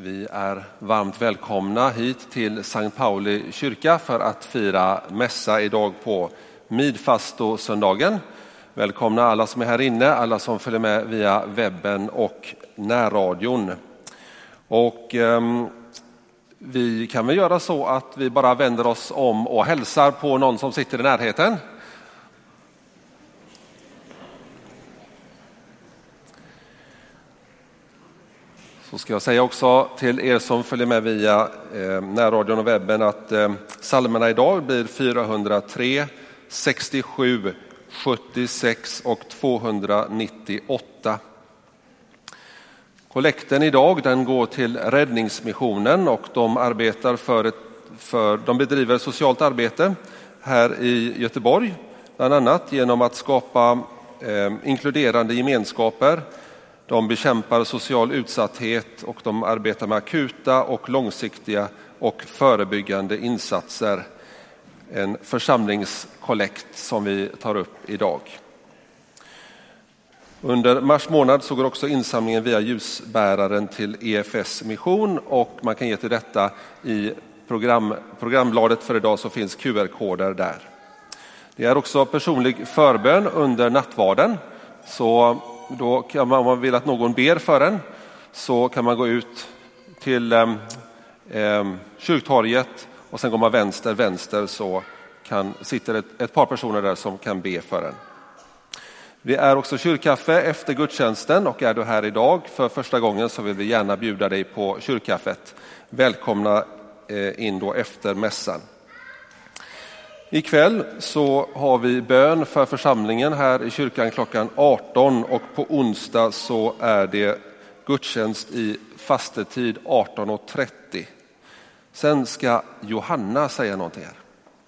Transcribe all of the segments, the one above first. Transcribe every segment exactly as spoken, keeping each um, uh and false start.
Vi är varmt välkomna hit till Sankt Pauli kyrka för att fira mässa idag på midfastosöndagen. Välkomna alla som är här inne, alla som följer med via webben och närradion. Och eh, vi kan väl göra så att vi bara vänder oss om och hälsar på någon som sitter i närheten. Så ska jag säga också till er som följer med via eh, närradion och webben att eh, psalmerna idag blir fyrahundratre, sextiosju, sjuttiosex och tvåhundranittioåtta. Kollekten idag den går till Räddningsmissionen och de arbetar för, ett, för de bedriver socialt arbete här i Göteborg, bland annat genom att skapa eh, inkluderande gemenskaper. De bekämpar social utsatthet och de arbetar med akuta och långsiktiga och förebyggande insatser. En församlingskollekt som vi tar upp idag. Under mars månad så går också insamlingen via ljusbäraren till E F S mission och man kan ge till detta i program, programbladet för idag så finns Q R-koder där. Det är också personlig förbön under nattvarden, så då kan man, om man vill att någon ber för en så kan man gå ut till eh, eh, kyrktorget och sen går man vänster, vänster så kan, sitter ett, ett par personer där som kan be för en. Vi är också kyrkkaffe efter gudstjänsten och är du här idag för första gången så vill vi gärna bjuda dig på kyrkkaffet. Välkomna eh, in då efter mässan. Ikväll så har vi bön för församlingen här i kyrkan klockan arton och på onsdag så är det gudstjänst i fastetid arton och trettio. Sen ska Johanna säga någonting här.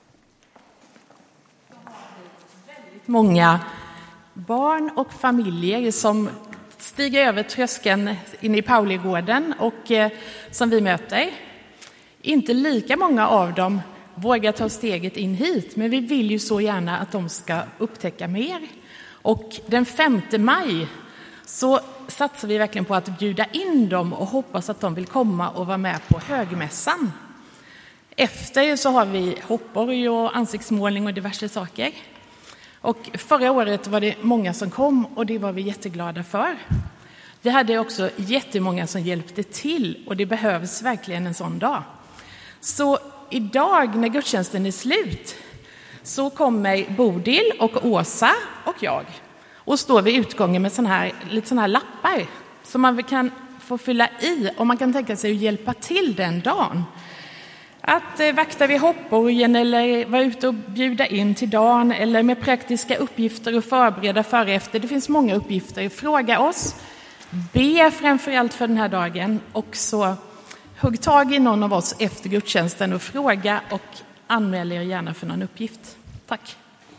Väldigt många barn och familjer som stiger över tröskeln in i Pauligården och eh, som vi möter. Inte lika många av dem vågar ta steget in hit, men vi vill ju så gärna att de ska upptäcka mer. Och den femte maj så satsar vi verkligen på att bjuda in dem och hoppas att de vill komma och vara med på högmässan. Efter så har vi hoppborg och ansiktsmålning och diverse saker. Och förra året var det många som kom och det var vi jätteglada för. Vi hade också jättemånga som hjälpte till och det behövs verkligen en sån dag. Så idag när gudstjänsten är slut så kommer Bodil och Åsa och jag och står vid utgången med sån här, lite såna här lappar som man kan få fylla i och man kan tänka sig att hjälpa till den dagen. Att eh, vakta vid hoppborgen eller vara ute och bjuda in till dagen eller med praktiska uppgifter och förbereda före efter. Det finns många uppgifter. Fråga oss, be framförallt för den här dagen och så hugg tag i någon av oss efter gudstjänsten och fråga och anmäl er gärna för någon uppgift. Tack.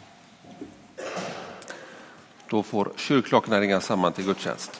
Då får kyrkklockorna ringa samman till gudstjänst.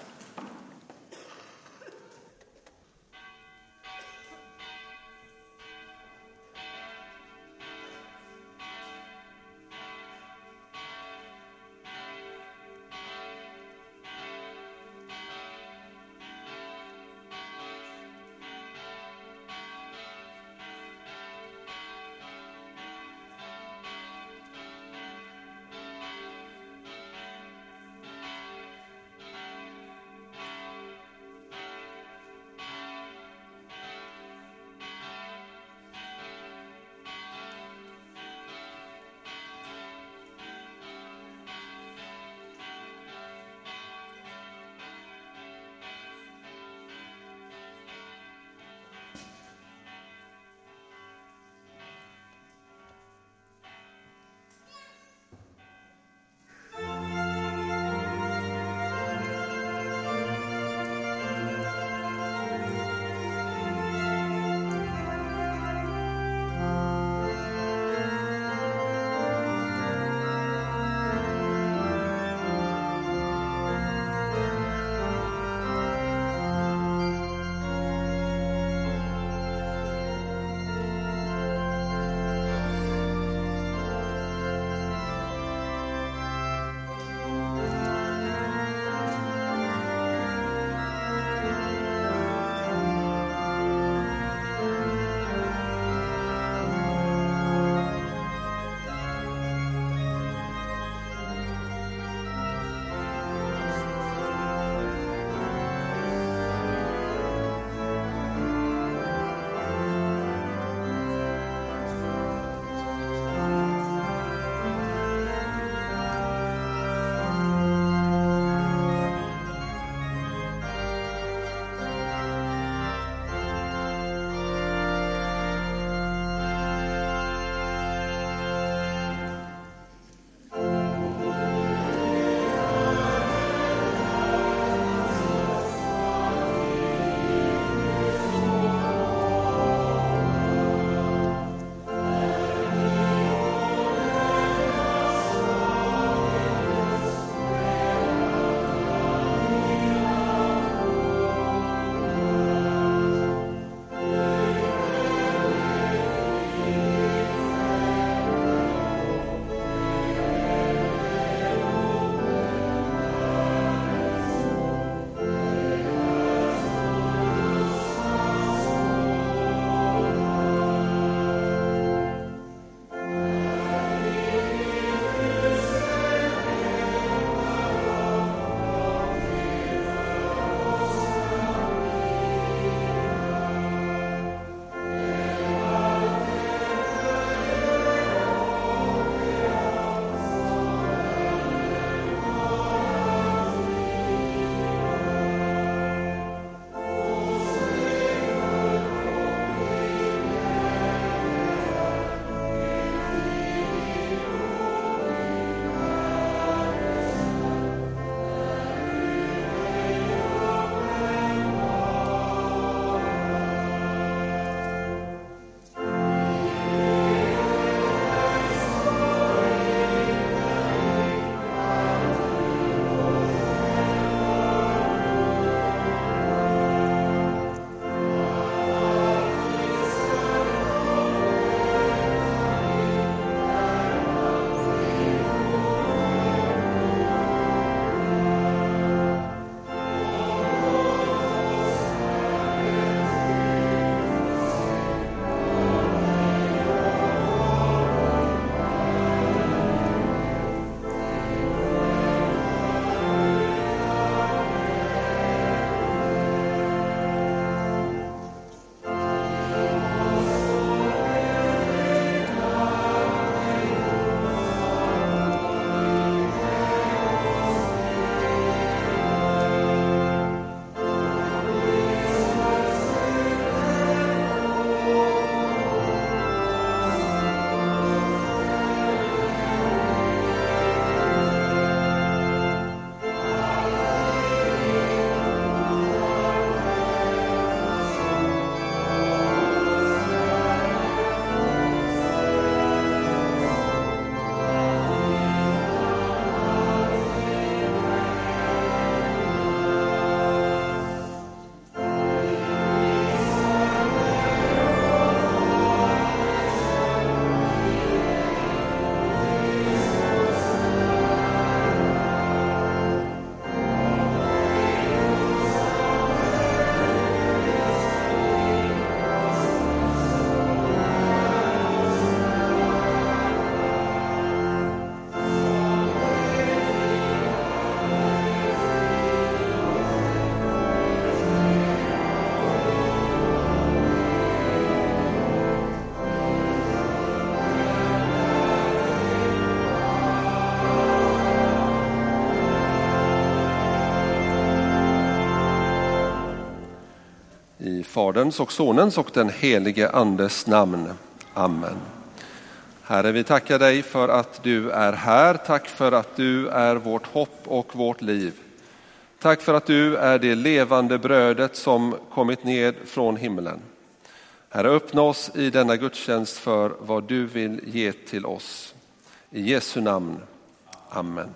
I Faderns och Sonens och den helige Andes namn. Amen. Herre, vi tackar dig för att du är här. Tack för att du är vårt hopp och vårt liv. Tack för att du är det levande brödet som kommit ned från himlen. Herre, öppna oss i denna gudstjänst för vad du vill ge till oss. I Jesu namn. Amen.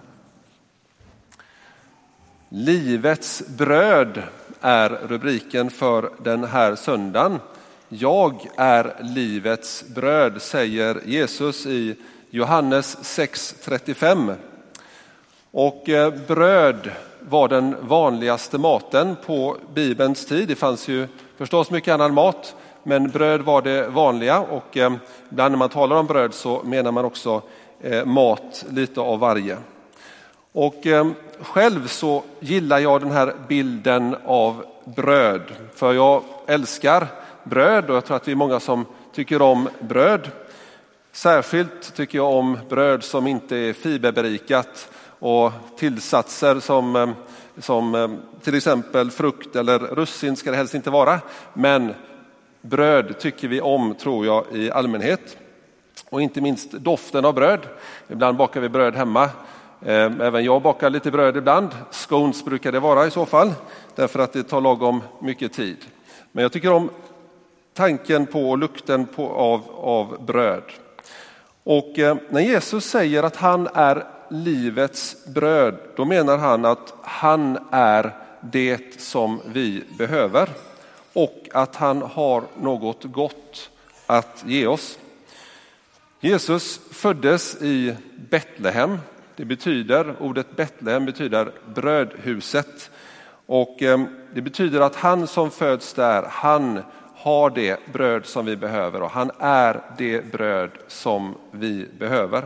Livets bröd är rubriken för den här söndagen. Jag är livets bröd, säger Jesus i Johannes sex trettiofem. Och bröd var den vanligaste maten på Bibelns tid. Det fanns ju förstås mycket annan mat, men bröd var det vanliga. Och ibland när man talar om bröd så menar man också mat, lite av varje. Och själv så gillar jag den här bilden av bröd, för jag älskar bröd och jag tror att vi är många som tycker om bröd. Särskilt tycker jag om bröd som inte är fiberberikat och tillsatser som, som till exempel frukt eller russin ska det helst inte vara. Men bröd tycker vi om, tror jag, i allmänhet. Och inte minst doften av bröd. Ibland bakar vi bröd hemma. Även jag bakar lite bröd ibland. Scones brukar det vara i så fall, därför att det tar lagom mycket tid. Men jag tycker om tanken på och lukten på, av, av bröd. Och eh, när Jesus säger att han är livets bröd, då menar han att han är det som vi behöver och att han har något gott att ge oss. Jesus föddes i Betlehem. Det betyder, ordet Betlehem betyder brödhuset. Och eh, det betyder att han som föds där, han har det bröd som vi behöver och han är det bröd som vi behöver.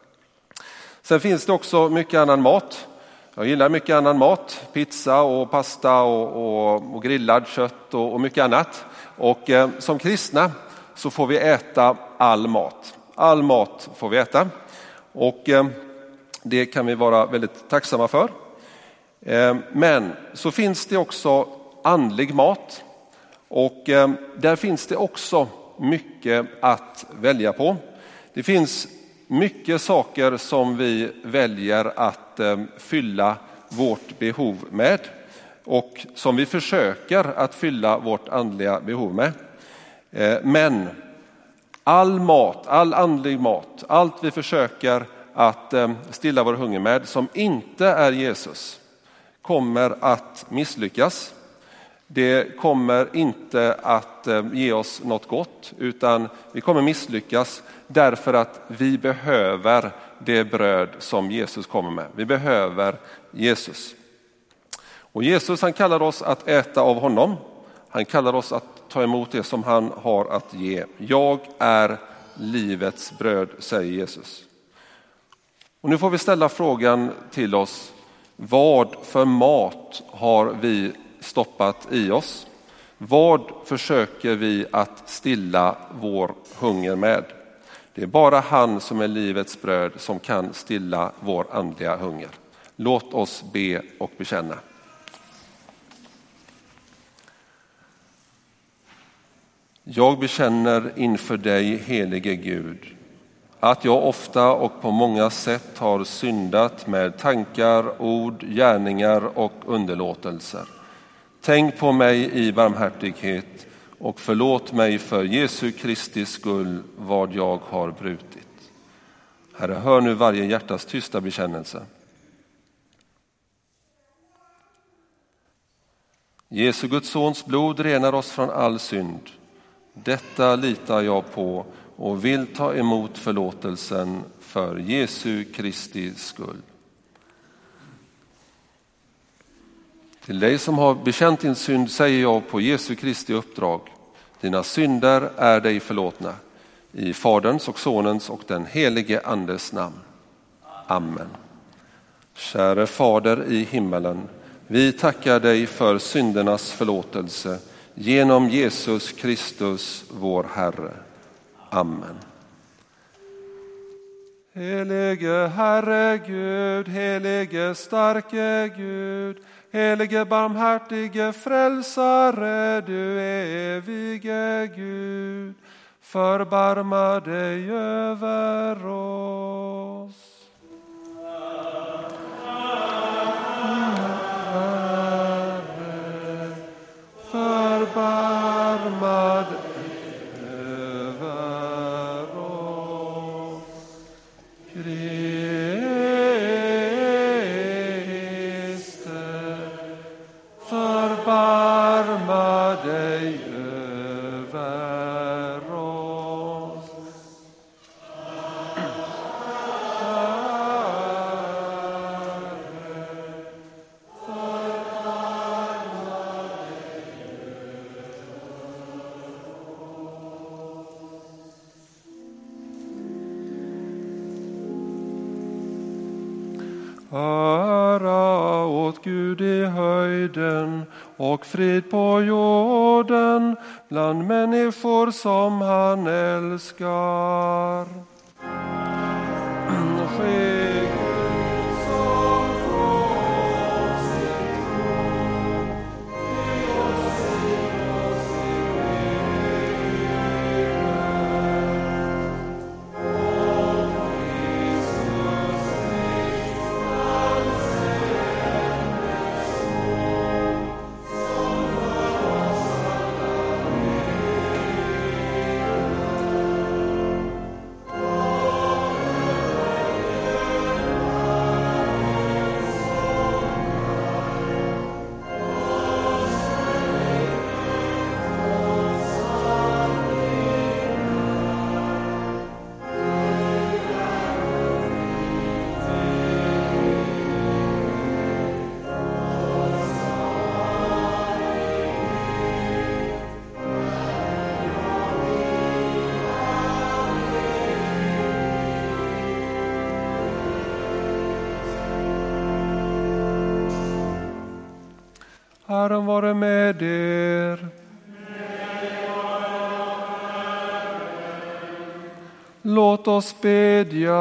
Sen finns det också mycket annan mat. Jag gillar mycket annan mat. Pizza och pasta och, och, och grillad kött och, och mycket annat. Och eh, som kristna så får vi äta all mat. All mat får vi äta. Och eh, det kan vi vara väldigt tacksamma för. Eh, men så finns det också andlig mat. Och eh, där finns det också mycket att välja på. Det finns mycket saker som vi väljer att eh, fylla vårt behov med. Och som vi försöker att fylla vårt andliga behov med. Eh, men all mat, all andlig mat, allt vi försöker att eh, stilla vår hunger med som inte är Jesus kommer att misslyckas. Det kommer inte att ge oss något gott, utan vi kommer misslyckas därför att vi behöver det bröd som Jesus kommer med. Vi behöver Jesus. Och Jesus, han kallar oss att äta av honom. Han kallar oss att ta emot det som han har att ge. Jag är livets bröd, säger Jesus. Och nu får vi ställa frågan till oss: vad för mat har vi stoppat i oss? Vad försöker vi att stilla vår hunger med? Det är bara han som är livets bröd som kan stilla vår andliga hunger. Låt oss be och bekänna. Jag bekänner inför dig, helige Gud, att jag ofta och på många sätt har syndat med tankar, ord, gärningar och underlåtelser. Tänk på mig i barmhärtighet och förlåt mig för Jesu Kristi skull vad jag har brutit. Herre, hör nu varje hjärtas tysta bekännelse. Jesu Guds sons blod renar oss från all synd. Detta litar jag på och vill ta emot förlåtelsen för Jesu Kristi skull. Till dig som har bekänt din synd säger jag på Jesu Kristi uppdrag: dina synder är dig förlåtna. I Faderns och Sonens och den helige Andes namn. Amen. Käre Fader i himmelen, vi tackar dig för syndernas förlåtelse genom Jesus Kristus vår Herre. Amen. Helige Herre Gud, helige starke Gud, Helige barmhärtige frälsare, du evige Gud, förbarma dig över oss. Herre, förbarma dig över oss. Kriste, förbarma dig över oss. Ära åt Gud i höjden och frid på jorden bland människor som han älskar. Ske som från sin tron, ge oss frid och Herren vare med er. Låt oss bedja.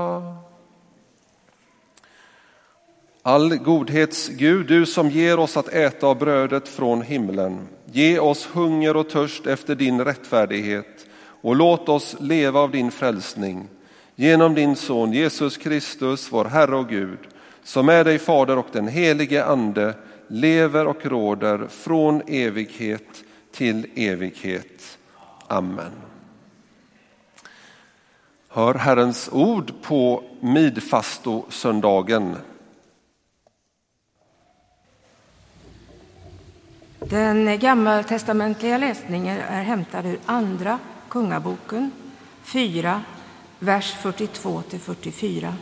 All godhets Gud, du som ger oss att äta av brödet från himlen, ge oss hunger och törst efter din rättfärdighet och låt oss leva av din frälsning. Genom din son Jesus Kristus, vår Herre och Gud, som är dig Fader och den helige Ande, lever och råder från evighet till evighet. Amen. Hör Herrens ord på midfastosöndagen. Den gammaltestamentliga läsningen är hämtad ur andra kungaboken fyra, vers fyrtiotvå till fyrtiofyra.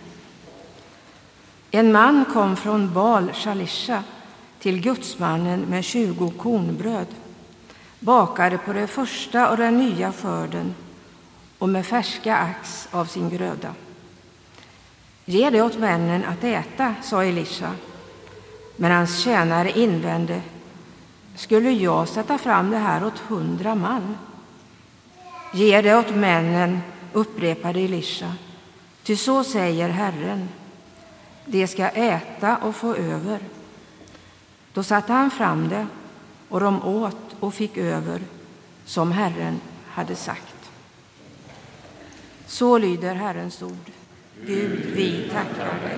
En man kom från Baal Shalisha till gudsmannen med tjugo kornbröd, bakade på det första och den nya skörden och med färska ax av sin gröda. Ge det åt männen att äta, sa Elisha. Men hans tjänare invände: skulle jag sätta fram det här åt hundra man? Ge det åt männen, upprepade Elisha, ty så säger Herren, de ska äta och få över. Då satte han fram det, och de åt och fick över, som Herren hade sagt. Så lyder Herrens ord. Gud, vi tackar dig.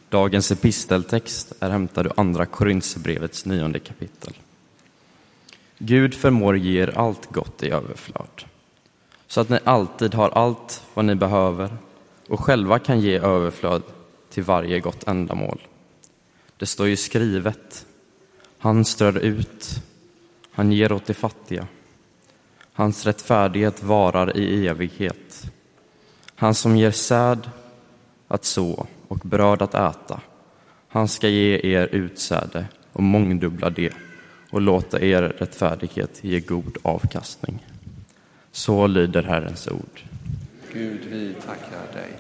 Dagens episteltext är hämtad ur andra Korinthierbrevets nionde kapitel. Gud förmår ge er allt gott i överflöd, så att ni alltid har allt vad ni behöver och själva kan ge överflöd till varje gott ändamål. Det står ju skrivet: han strör ut, han ger åt de fattiga. Hans rättfärdighet varar i evighet. Han som ger säd att så och bröd att äta, han ska ge er utsäde och mångdubbla det och låta er rättfärdighet ge god avkastning. Så lyder Herrens ord. Gud, vi tackar dig.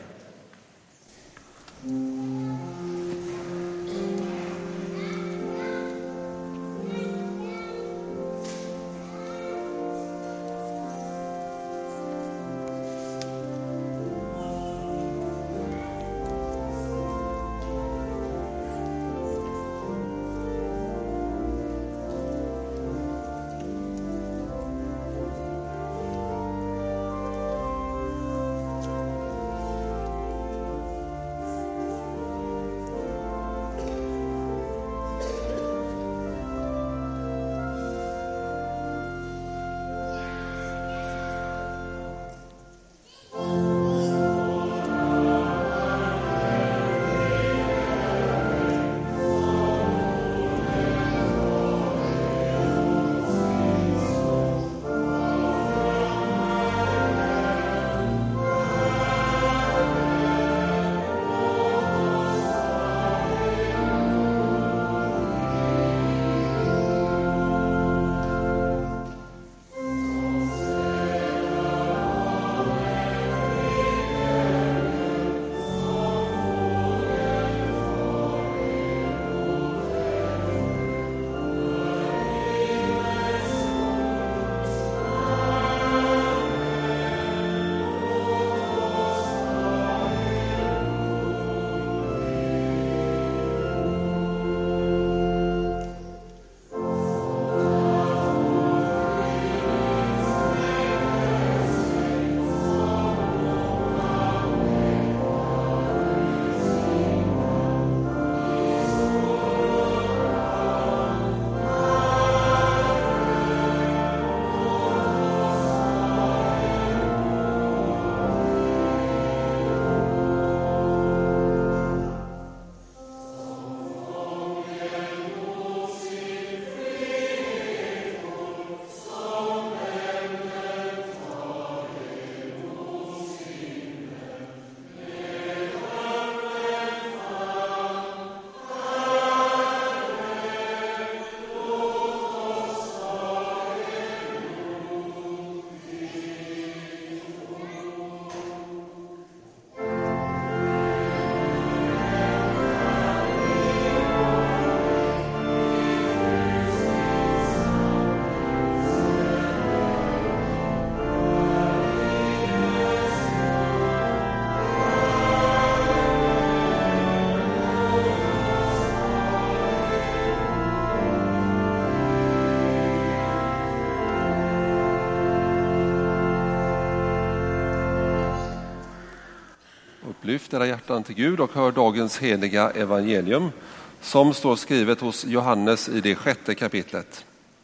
Lyft era hjärtan till Gud och hör dagens heliga evangelium som står skrivet hos Johannes i det sjätte kapitlet.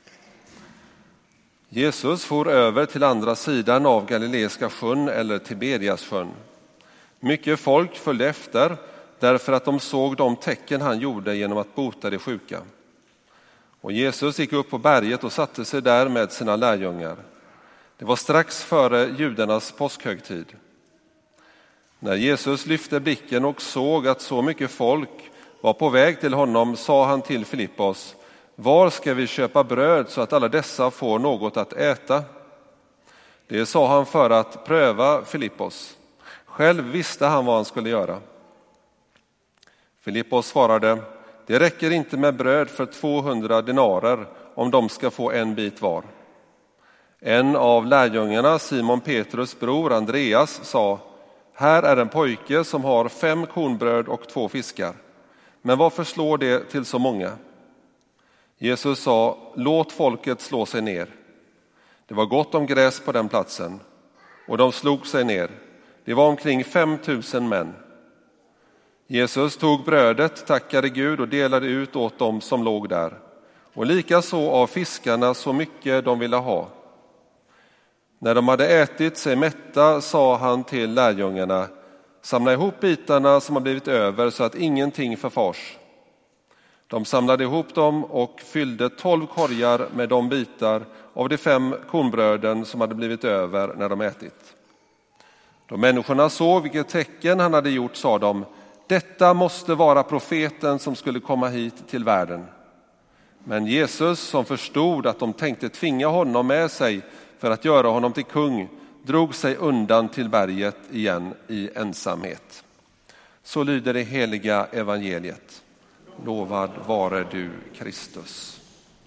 Jesus for över till andra sidan av Galileiska sjön eller Tiberiassjön. Mycket folk följde efter därför att de såg de tecken han gjorde genom att bota de sjuka. Och Jesus gick upp på berget och satte sig där med sina lärjungar. Det var strax före judarnas påskhögtid. När Jesus lyfte blicken och såg att så mycket folk var på väg till honom sa han till Filippos: var ska vi köpa bröd så att alla dessa får något att äta? Det sa han för att pröva Filippos. Själv visste han vad han skulle göra. Filippos svarade: det räcker inte med bröd för tvåhundra denarer om de ska få en bit var. En av lärjungarna, Simon Petrus bror Andreas, sa: här är en pojke som har fem kornbröd och två fiskar. Men varför slår det till så många? Jesus sa: låt folket slå sig ner. Det var gott om gräs på den platsen, och de slog sig ner. Det var omkring fem tusen män. Jesus tog brödet, tackade Gud och delade ut åt dem som låg där, och likaså av fiskarna så mycket de ville ha. När de hade ätit sig mätta sa han till lärjungarna: samla ihop bitarna som har blivit över så att ingenting förfars. De samlade ihop dem och fyllde tolv korgar med de bitar av de fem kornbröden som hade blivit över när de ätit. Då människorna såg vilket tecken han hade gjort sa de: detta måste vara profeten som skulle komma hit till världen. Men Jesus, som förstod att de tänkte tvinga honom med sig för att göra honom till kung, drog sig undan till berget igen i ensamhet. Så lyder det heliga evangeliet. Lovad vare du, Kristus.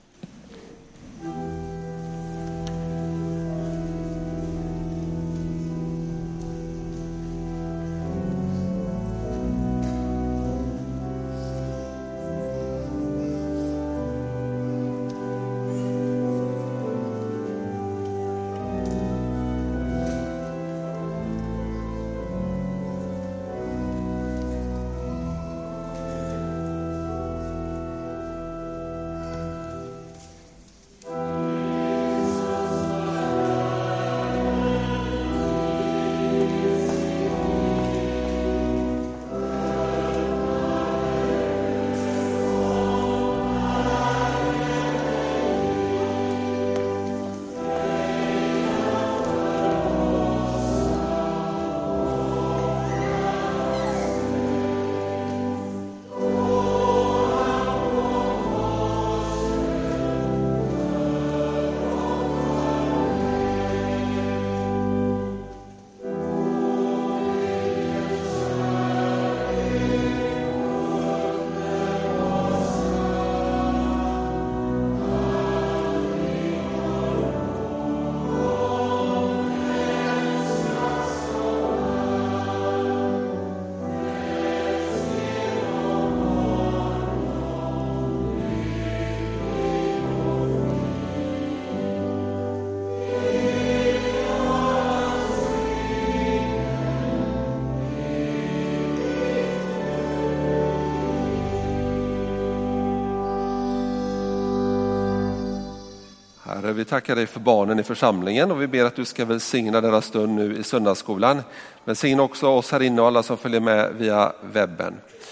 Herre, vi tackar dig för barnen i församlingen och vi ber att du ska välsigna deras stund nu i söndagsskolan. Välsigna också oss här inne och alla som följer med via webben.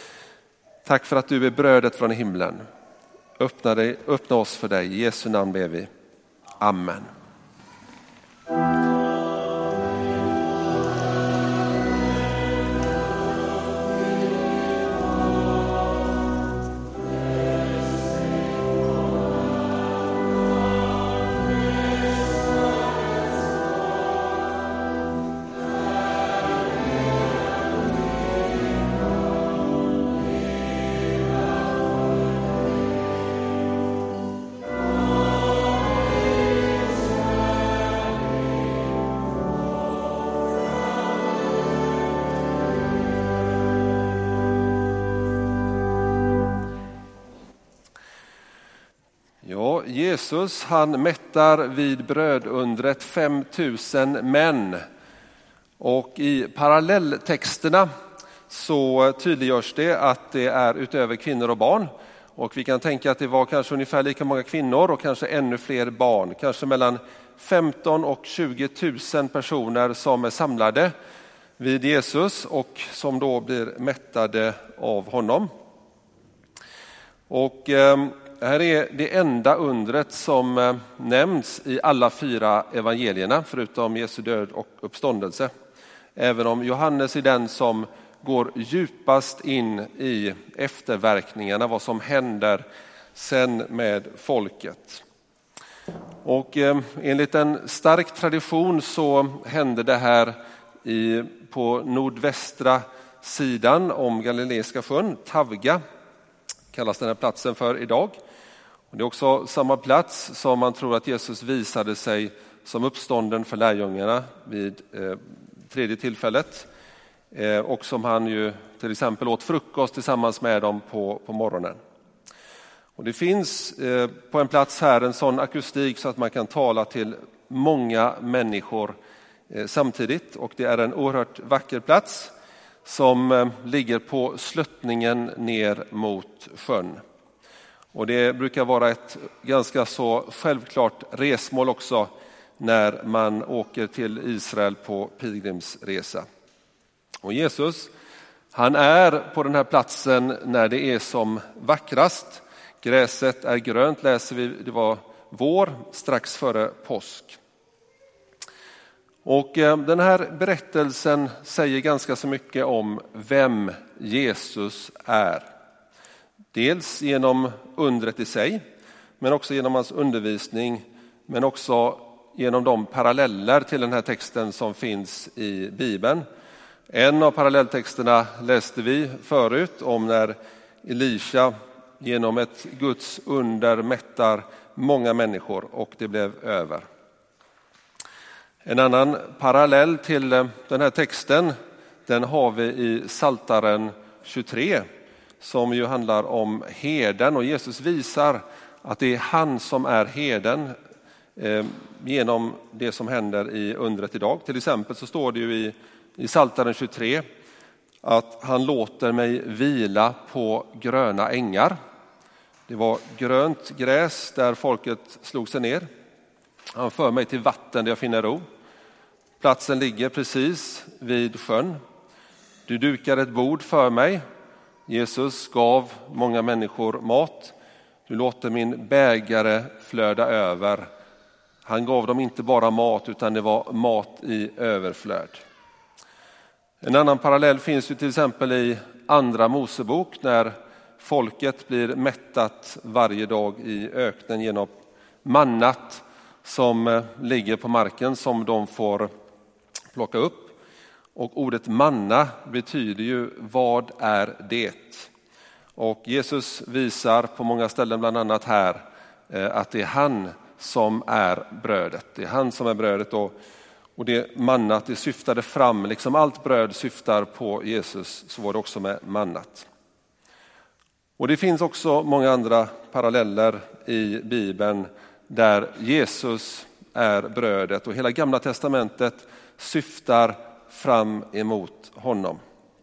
Tack för att du är brödet från himlen. Öppna, dig, öppna oss för dig. I Jesu namn ber vi. Amen. Jesus, han mättar vid brödundret fem tusen män, och i parallelltexterna så tydliggörs det att det är utöver kvinnor och barn, och vi kan tänka att det var kanske ungefär lika många kvinnor och kanske ännu fler barn, kanske mellan femton och tjugo tusen personer som är samlade vid Jesus och som då blir mättade av honom. Och eh, här är det enda undret som eh, nämns i alla fyra evangelierna förutom Jesu död och uppståndelse. Även om Johannes är den som går djupast in i efterverkningarna, vad som händer sen med folket. Och eh, enligt en stark tradition så hände det här i, på nordvästra sidan om Galileiska sjön, Tavga kallas den här platsen för idag. Och det är också samma plats som man tror att Jesus visade sig som uppstånden för lärjungarna vid eh, tredje tillfället. Eh, och som han ju till exempel åt frukost tillsammans med dem på, på morgonen. Och det finns eh, på en plats här en sån akustik så att man kan tala till många människor eh, samtidigt. Och det är en oerhört vacker plats som ligger på sluttningen ner mot sjön. Och det brukar vara ett ganska så självklart resmål också när man åker till Israel på pilgrimsresa. Och Jesus, han är på den här platsen när det är som vackrast. Gräset är grönt, läser vi, det var vår strax före påsk. Och den här berättelsen säger ganska så mycket om vem Jesus är. Dels genom undret i sig, men också genom hans undervisning, men också genom de paralleller till den här texten som finns i Bibeln. En av parallelltexterna läste vi förut om när Elisha genom ett Guds under mättar många människor och det blev över. En annan parallell till den här texten, den har vi i Psaltaren tjugotre som ju handlar om herden, och Jesus visar att det är han som är herden eh, genom det som händer i undret idag. Till exempel så står det ju i, i Psaltaren tjugotre att han låter mig vila på gröna ängar. Det var grönt gräs där folket slog sig ner. Han för mig till vatten där jag finner ro. Platsen ligger precis vid sjön. Du dukar ett bord för mig. Jesus gav många människor mat. Du låter min bägare flöda över. Han gav dem inte bara mat utan det var mat i överflöd. En annan parallell finns ju till exempel i andra Mosebok när folket blir mättat varje dag i öknen genom mannat som ligger på marken som de får plocka upp. Och ordet manna betyder ju vad är det? Och Jesus visar på många ställen, bland annat här, att det är han som är brödet. Det är han som är brödet och, och det mannat det syftade fram, liksom allt bröd syftar på Jesus, så var det också med mannat. Och det finns också många andra paralleller i Bibeln där Jesus är brödet och hela Gamla testamentet syftar fram emot honom.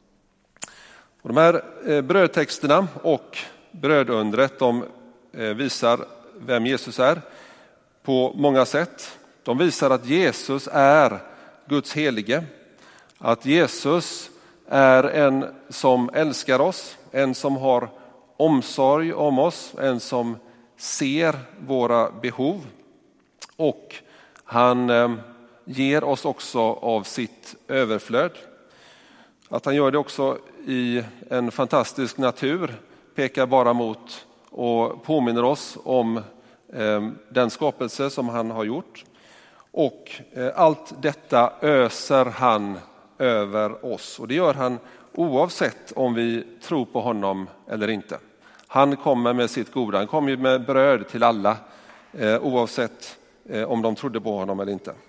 Och de här brödtexterna och brödundret, de visar vem Jesus är på många sätt. De visar att Jesus är Guds helige, att Jesus är en som älskar oss, en som har omsorg om oss, en som ser våra behov, och han ger oss också av sitt överflöd. Att han gör det också i en fantastisk natur pekar bara mot och påminner oss om den skapelse som han har gjort. Och allt detta öser han över oss, och det gör han oavsett om vi tror på honom eller inte. Han kommer med sitt goda, han kommer med bröd till alla oavsett om de trodde på honom eller inte.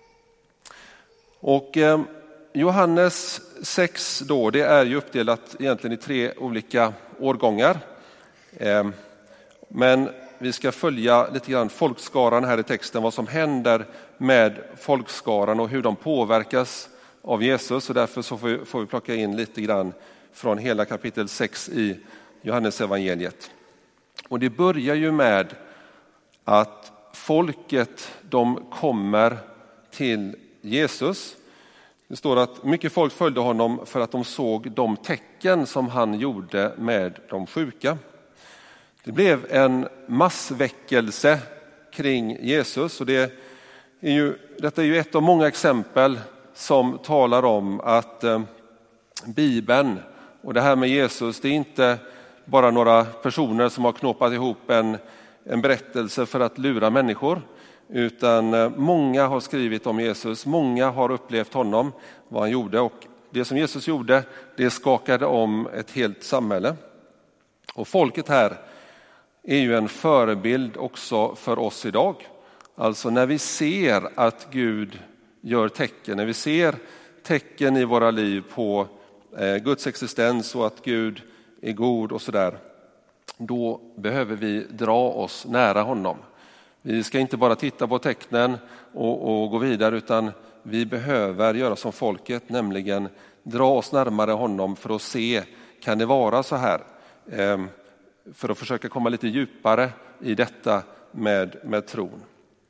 Och eh, Johannes sex då, det är ju uppdelat egentligen i tre olika årgångar. Eh, men vi ska följa lite grann folkskaran här i texten, vad som händer med folkskaran och hur de påverkas av Jesus. Och därför så får vi, får vi plocka in lite grann från hela kapitel sex i Johannes evangeliet. Och det börjar ju med att folket, de kommer till Jesus. Det står att mycket folk följde honom för att de såg de tecken som han gjorde med de sjuka. Det blev en massväckelse kring Jesus, och det är ju, detta är ju ett av många exempel som talar om att eh, Bibeln och det här med Jesus, det är inte bara några personer som har knåpat ihop en, en berättelse för att lura människor, utan många har skrivit om Jesus, många har upplevt honom, vad han gjorde, och det som Jesus gjorde, det skakade om ett helt samhälle. Och folket här är ju en förebild också för oss idag. Alltså när vi ser att Gud gör tecken, när vi ser tecken i våra liv på eh, Guds existens och att Gud är god och sådär, då behöver vi dra oss nära honom. Vi ska inte bara titta på tecknen och, och gå vidare, utan vi behöver göra som folket, nämligen dra oss närmare honom för att se, kan det vara så här? För att försöka komma lite djupare i detta med, med tron.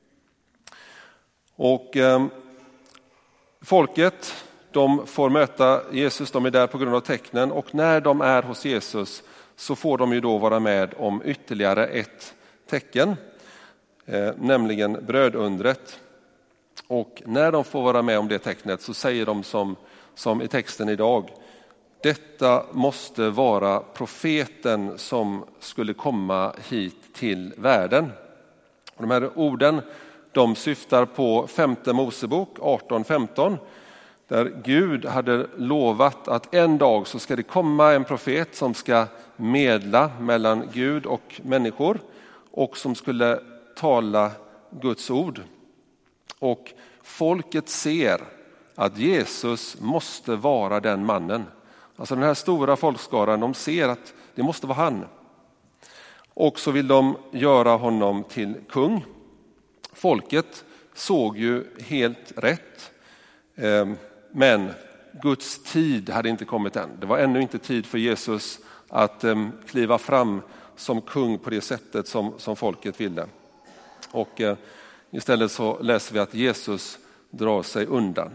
Och eh, folket, de får möta Jesus, de är där på grund av tecknen, och när de är hos Jesus så får de ju då vara med om ytterligare ett tecken, eh, nämligen brödundret. Och när de får vara med om det tecknet så säger de som, som i texten idag: detta måste vara profeten som skulle komma hit till världen. Och de här orden, de syftar på femte Mosebok arton femton, där Gud hade lovat att en dag så ska det komma en profet som ska medla mellan Gud och människor och som skulle tala Guds ord. Och folket ser att Jesus måste vara den mannen. Alltså den här stora folkskaran, de ser att det måste vara han. Och så vill de göra honom till kung. Folket såg ju helt rätt. Men Guds tid hade inte kommit än. Det var ännu inte tid för Jesus att kliva fram som kung på det sättet som, som folket ville. Och istället så läser vi att Jesus drar sig undan.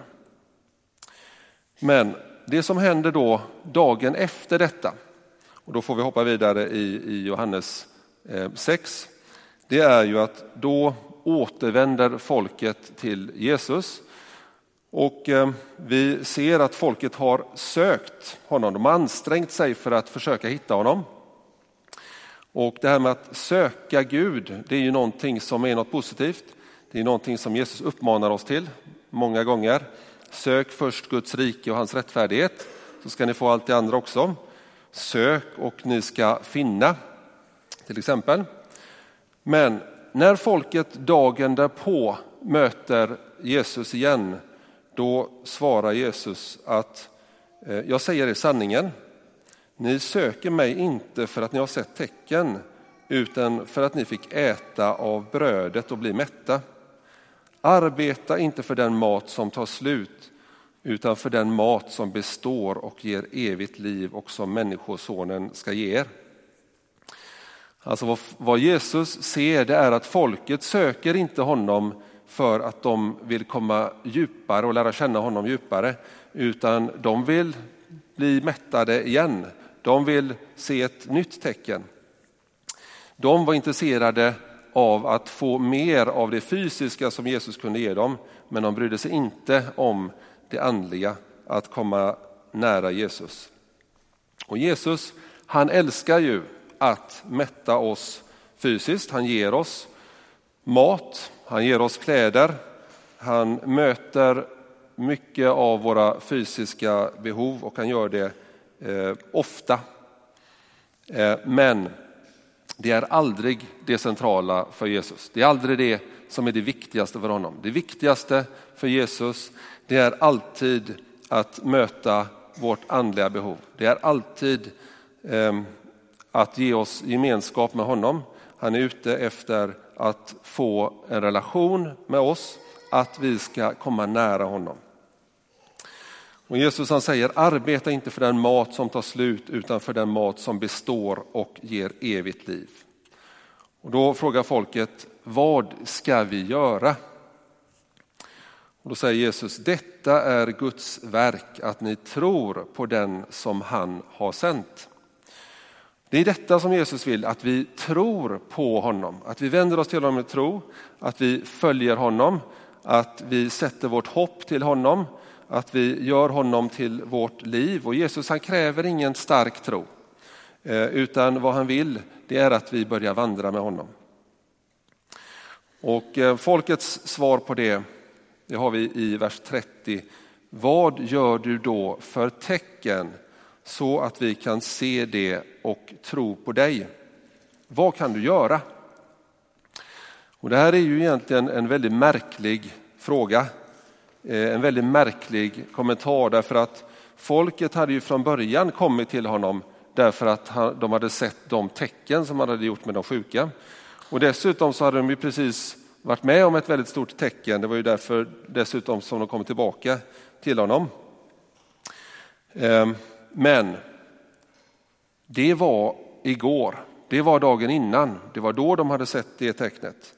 Men det som händer då dagen efter detta, och då får vi hoppa vidare i, i Johannes sex, det är ju att då återvänder folket till Jesus. Och eh, vi ser att folket har sökt honom, de har ansträngt sig för att försöka hitta honom. Och det här med att söka Gud, det är ju någonting som är något positivt. Det är någonting som Jesus uppmanar oss till många gånger. Sök först Guds rike och hans rättfärdighet, så ska ni få allt det andra också. Sök och ni ska finna, till exempel. Men när folket dagen därpå möter Jesus igen, då svarar Jesus att jag säger er sanningen. Ni söker mig inte för att ni har sett tecken, utan för att ni fick äta av brödet och bli mätta. Arbeta inte för den mat som tar slut, utan för den mat som består och ger evigt liv och som människosonen ska ge er. Alltså vad Jesus ser, det är att folket söker inte honom för att de vill komma djupare och lära känna honom djupare, utan de vill bli mättade igen. De vill se ett nytt tecken. De var intresserade av att få mer av det fysiska som Jesus kunde ge dem, men de brydde sig inte om det andliga, att komma nära Jesus. Och Jesus, han älskar ju att mätta oss fysiskt. Han ger oss mat, han ger oss kläder, han möter mycket av våra fysiska behov och han gör det eh, ofta. Eh, men det är aldrig det centrala för Jesus. Det är aldrig det som är det viktigaste för honom. Det viktigaste för Jesus, det är alltid att möta vårt andliga behov. Det är alltid eh, att ge oss gemenskap med honom. Han är ute efter att få en relation med oss, att vi ska komma nära honom. Och Jesus han säger, arbeta inte för den mat som tar slut, utan för den mat som består och ger evigt liv. Och då frågar folket, vad ska vi göra? Och då säger Jesus, detta är Guds verk, att ni tror på den som han har sänt. Det är detta som Jesus vill, att vi tror på honom, att vi vänder oss till honom med tro, att vi följer honom, att vi sätter vårt hopp till honom, att vi gör honom till vårt liv. Och Jesus han kräver ingen stark tro, utan vad han vill, det är att vi börjar vandra med honom. Och folkets svar på det, det har vi i vers trettio. Vad gör du då för tecken så att vi kan se det och tro på dig? Vad kan du göra? Och det här är ju egentligen en väldigt märklig fråga. En väldigt märklig kommentar, därför att folket hade ju från början kommit till honom därför att de hade sett de tecken som han hade gjort med de sjuka. Och dessutom så hade de ju precis varit med om ett väldigt stort tecken. Det var ju därför dessutom som de kom tillbaka till honom. Men det var igår, det var dagen innan, det var då de hade sett det tecknet.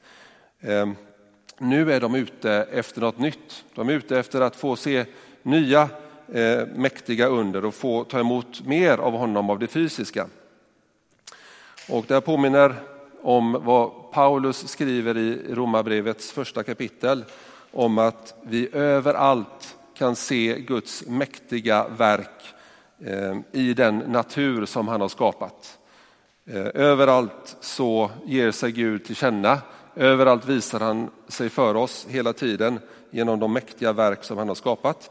Nu är de ute efter något nytt. De är ute efter att få se nya eh, mäktiga under och få ta emot mer av honom, av det fysiska. Och det här påminner om vad Paulus skriver i Romarbrevets första kapitel om att vi överallt kan se Guds mäktiga verk eh, i den natur som han har skapat. Eh, överallt så ger sig Gud till känna. Överallt visar han sig för oss hela tiden genom de mäktiga verk som han har skapat.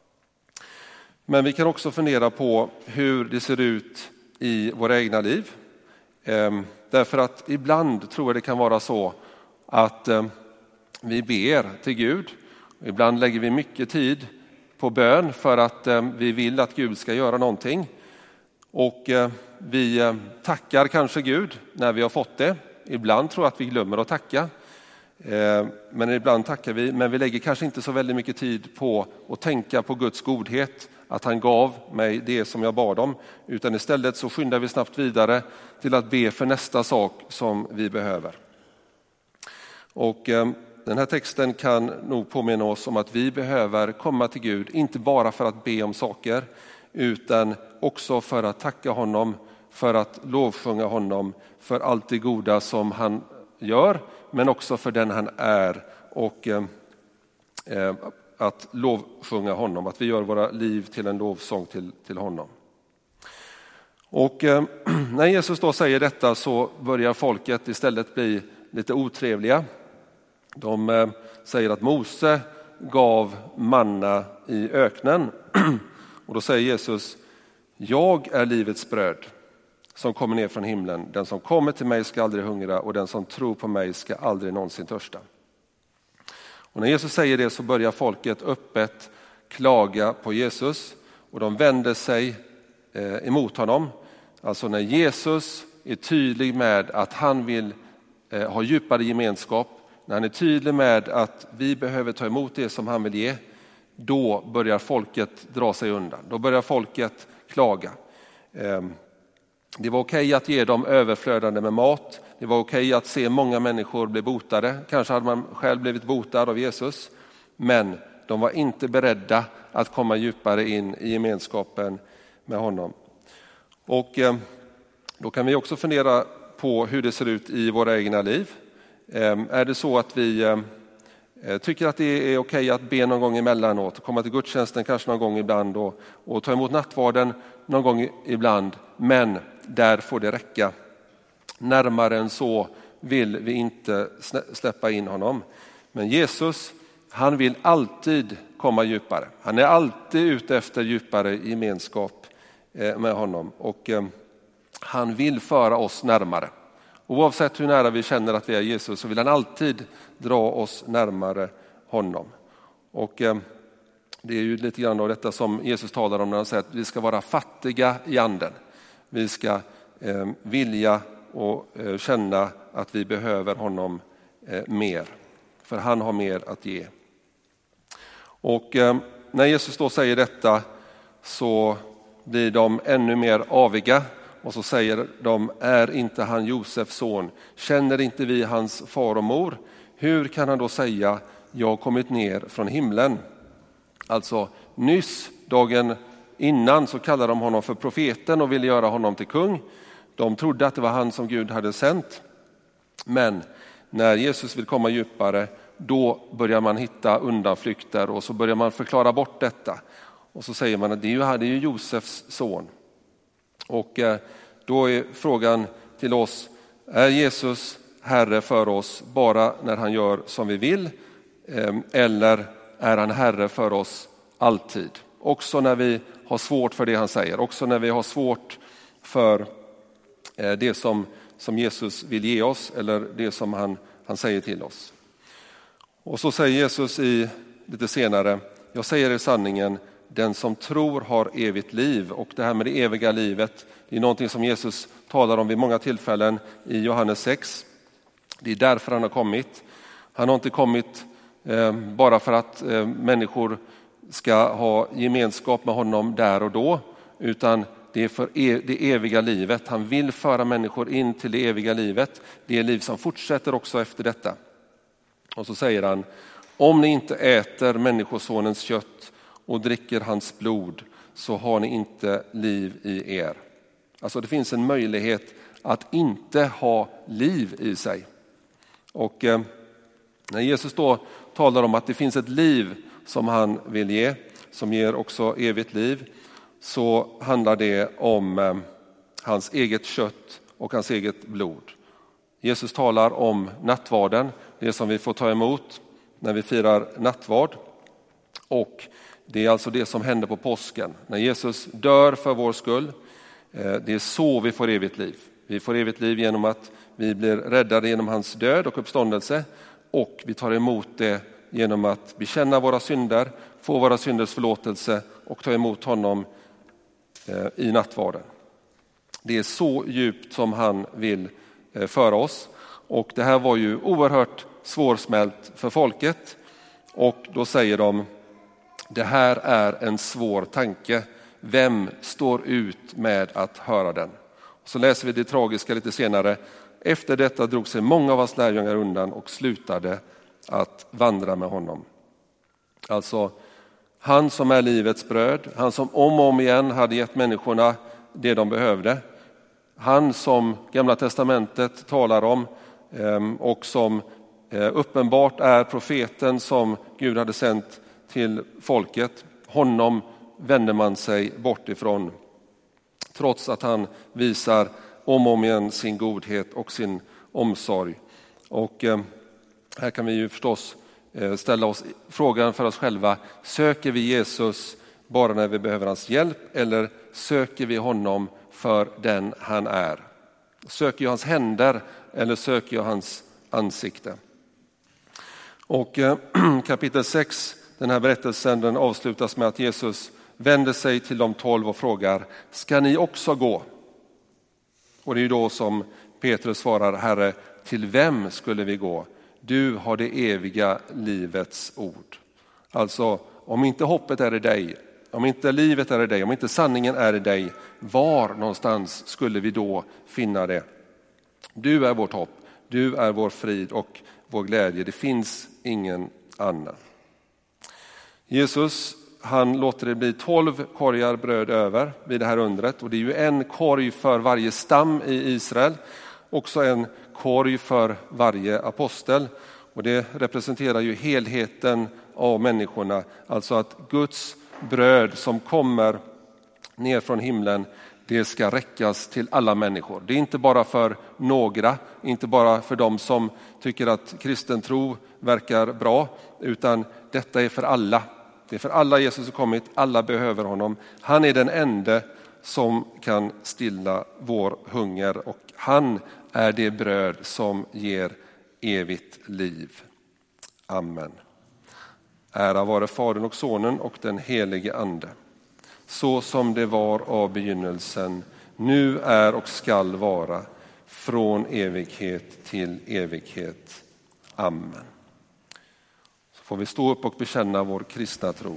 Men vi kan också fundera på hur det ser ut i våra egna liv. Ehm, därför att ibland tror jag det kan vara så att eh, vi ber till Gud. Ibland lägger vi mycket tid på bön för att eh, vi vill att Gud ska göra någonting. Och eh, vi eh, tackar kanske Gud när vi har fått det. Ibland tror jag att vi glömmer att tacka, men ibland tackar vi, men vi lägger kanske inte så väldigt mycket tid på att tänka på Guds godhet, att han gav mig det som jag bad om, utan istället så skyndar vi snabbt vidare till att be för nästa sak som vi behöver. Och den här texten kan nog påminna oss om att vi behöver komma till Gud, inte bara för att be om saker, utan också för att tacka honom, för att lovsjunga honom för allt det goda som han gör, men också för den han är, och eh, att lovsjunga honom, att vi gör våra liv till en lovsång till, till honom. Och eh, när Jesus då säger detta så börjar folket istället bli lite otrevliga. De eh, säger att Mose gav manna i öknen, och då säger Jesus: jag är livets bröd som kommer ner från himlen. Den som kommer till mig ska aldrig hungra, och den som tror på mig ska aldrig någonsin törsta. Och när Jesus säger det så börjar folket öppet klaga på Jesus, och de vänder sig eh, emot honom. Alltså när Jesus är tydlig med att han vill eh, ha djupare gemenskap, när han är tydlig med att vi behöver ta emot det som han vill ge, då börjar folket dra sig undan. Då börjar folket klaga. Eh, Det var okej att ge dem överflödande med mat. Det var okej att se många människor bli botade. Kanske hade man själv blivit botad av Jesus. Men de var inte beredda att komma djupare in i gemenskapen med honom. Och eh, då kan vi också fundera på hur det ser ut i våra egna liv. Eh, är det så att vi eh, tycker att det är okej att be någon gång emellanåt, komma till gudstjänsten kanske någon gång ibland och, och ta emot nattvarden någon gång ibland, men där får det räcka. Närmare än så vill vi inte släppa in honom. Men Jesus, han vill alltid komma djupare. Han är alltid ute efter djupare gemenskap med honom. Och han vill föra oss närmare. Oavsett hur nära vi känner att vi är Jesus så vill han alltid dra oss närmare honom. Och det är ju lite grann av detta som Jesus talar om när han säger att vi ska vara fattiga i anden. Vi ska eh, vilja och eh, känna att vi behöver honom eh, mer. För han har mer att ge. Och eh, när Jesus då säger detta så blir de ännu mer aviga. Och så säger de: är inte han Josefs son? Känner inte vi hans far och mor? Hur kan han då säga: jag har kommit ner från himlen? Alltså nyss, dagen innan, så kallade de honom för profeten och ville göra honom till kung. De trodde att det var han som Gud hade sänt. Men när Jesus vill komma djupare, då börjar man hitta undanflykter och så börjar man förklara bort detta. Och så säger man att det är ju, det är ju Josefs son. Och då är frågan till oss: är Jesus Herre för oss bara när han gör som vi vill? Eller är han Herre för oss alltid? Också när vi har svårt för det han säger. Också när vi har svårt för det som, som Jesus vill ge oss. Eller det som han, han säger till oss. Och så säger Jesus i, lite senare: jag säger er sanningen, den som tror har evigt liv. Och det här med det eviga livet, det är någonting som Jesus talar om vid många tillfällen i Johannes sex. Det är därför han har kommit. Han har inte kommit eh, bara för att eh, människor ska ha gemenskap med honom där och då, utan det är för det eviga livet. Han vill föra människor in till det eviga livet. Det är liv som fortsätter också efter detta. Och så säger han, om ni inte äter människosonens kött och dricker hans blod så har ni inte liv i er. Alltså det finns en möjlighet att inte ha liv i sig. Och eh, när Jesus då talar om att det finns ett liv som han vill ge, som ger också evigt liv, så handlar det om eh, hans eget kött och hans eget blod. Jesus talar om nattvarden, det som vi får ta emot när vi firar nattvard. Och det är alltså det som händer på påsken. När Jesus dör för vår skull, eh, det är så vi får evigt liv. Vi får evigt liv genom att vi blir räddade genom hans död och uppståndelse. Och vi tar emot det genom att bekänna våra synder, få våra synders förlåtelse och ta emot honom i nattvarden. Det är så djupt som han vill föra oss. Och det här var ju oerhört svårsmält för folket. Och då säger de, det här är en svår tanke. Vem står ut med att höra den? Så läser vi det tragiska lite senare. Efter detta drog sig många av hans lärjungar undan och slutade att vandra med honom. Alltså han som är livets bröd, han som om och om igen hade gett människorna det de behövde. Han som Gamla testamentet talar om och som uppenbart är profeten som Gud hade sänt till folket. Honom vänder man sig bort ifrån, trots att han visar om och om igen sin godhet och sin omsorg. Och här kan vi ju förstås ställa oss frågan för oss själva, söker vi Jesus bara när vi behöver hans hjälp, eller söker vi honom för den han är? Söker jag hans händer eller söker jag hans ansikte? Och kapitel sex, den här berättelsen, den avslutas med att Jesus vänder sig till de tolv och frågar, ska ni också gå? Och det är ju då som Petrus svarar, Herre, till vem skulle vi gå? Du har det eviga livets ord. Alltså, om inte hoppet är i dig, om inte livet är i dig, om inte sanningen är i dig, var någonstans skulle vi då finna det? Du är vårt hopp, du är vår frid och vår glädje. Det finns ingen annan. Jesus, han låter det bli tolv korgar bröd över vid det här undret. Och det är ju en korg för varje stam i Israel. Också en korg för varje apostel. Och det representerar ju helheten av människorna. Alltså att Guds bröd som kommer ner från himlen, det ska räckas till alla människor. Det är inte bara för några, inte bara för dem som tycker att kristen tro verkar bra, utan detta är för alla. Det är för alla Jesus har kommit, alla behöver honom. Han är den enda som kan stilla vår hunger och han är det bröd som ger evigt liv. Amen. Ära vare Fadern och Sonen och den helige Ande. Så som det var av begynnelsen, nu är och skall vara, från evighet till evighet. Amen. Så får vi stå upp och bekänna vår kristna tro.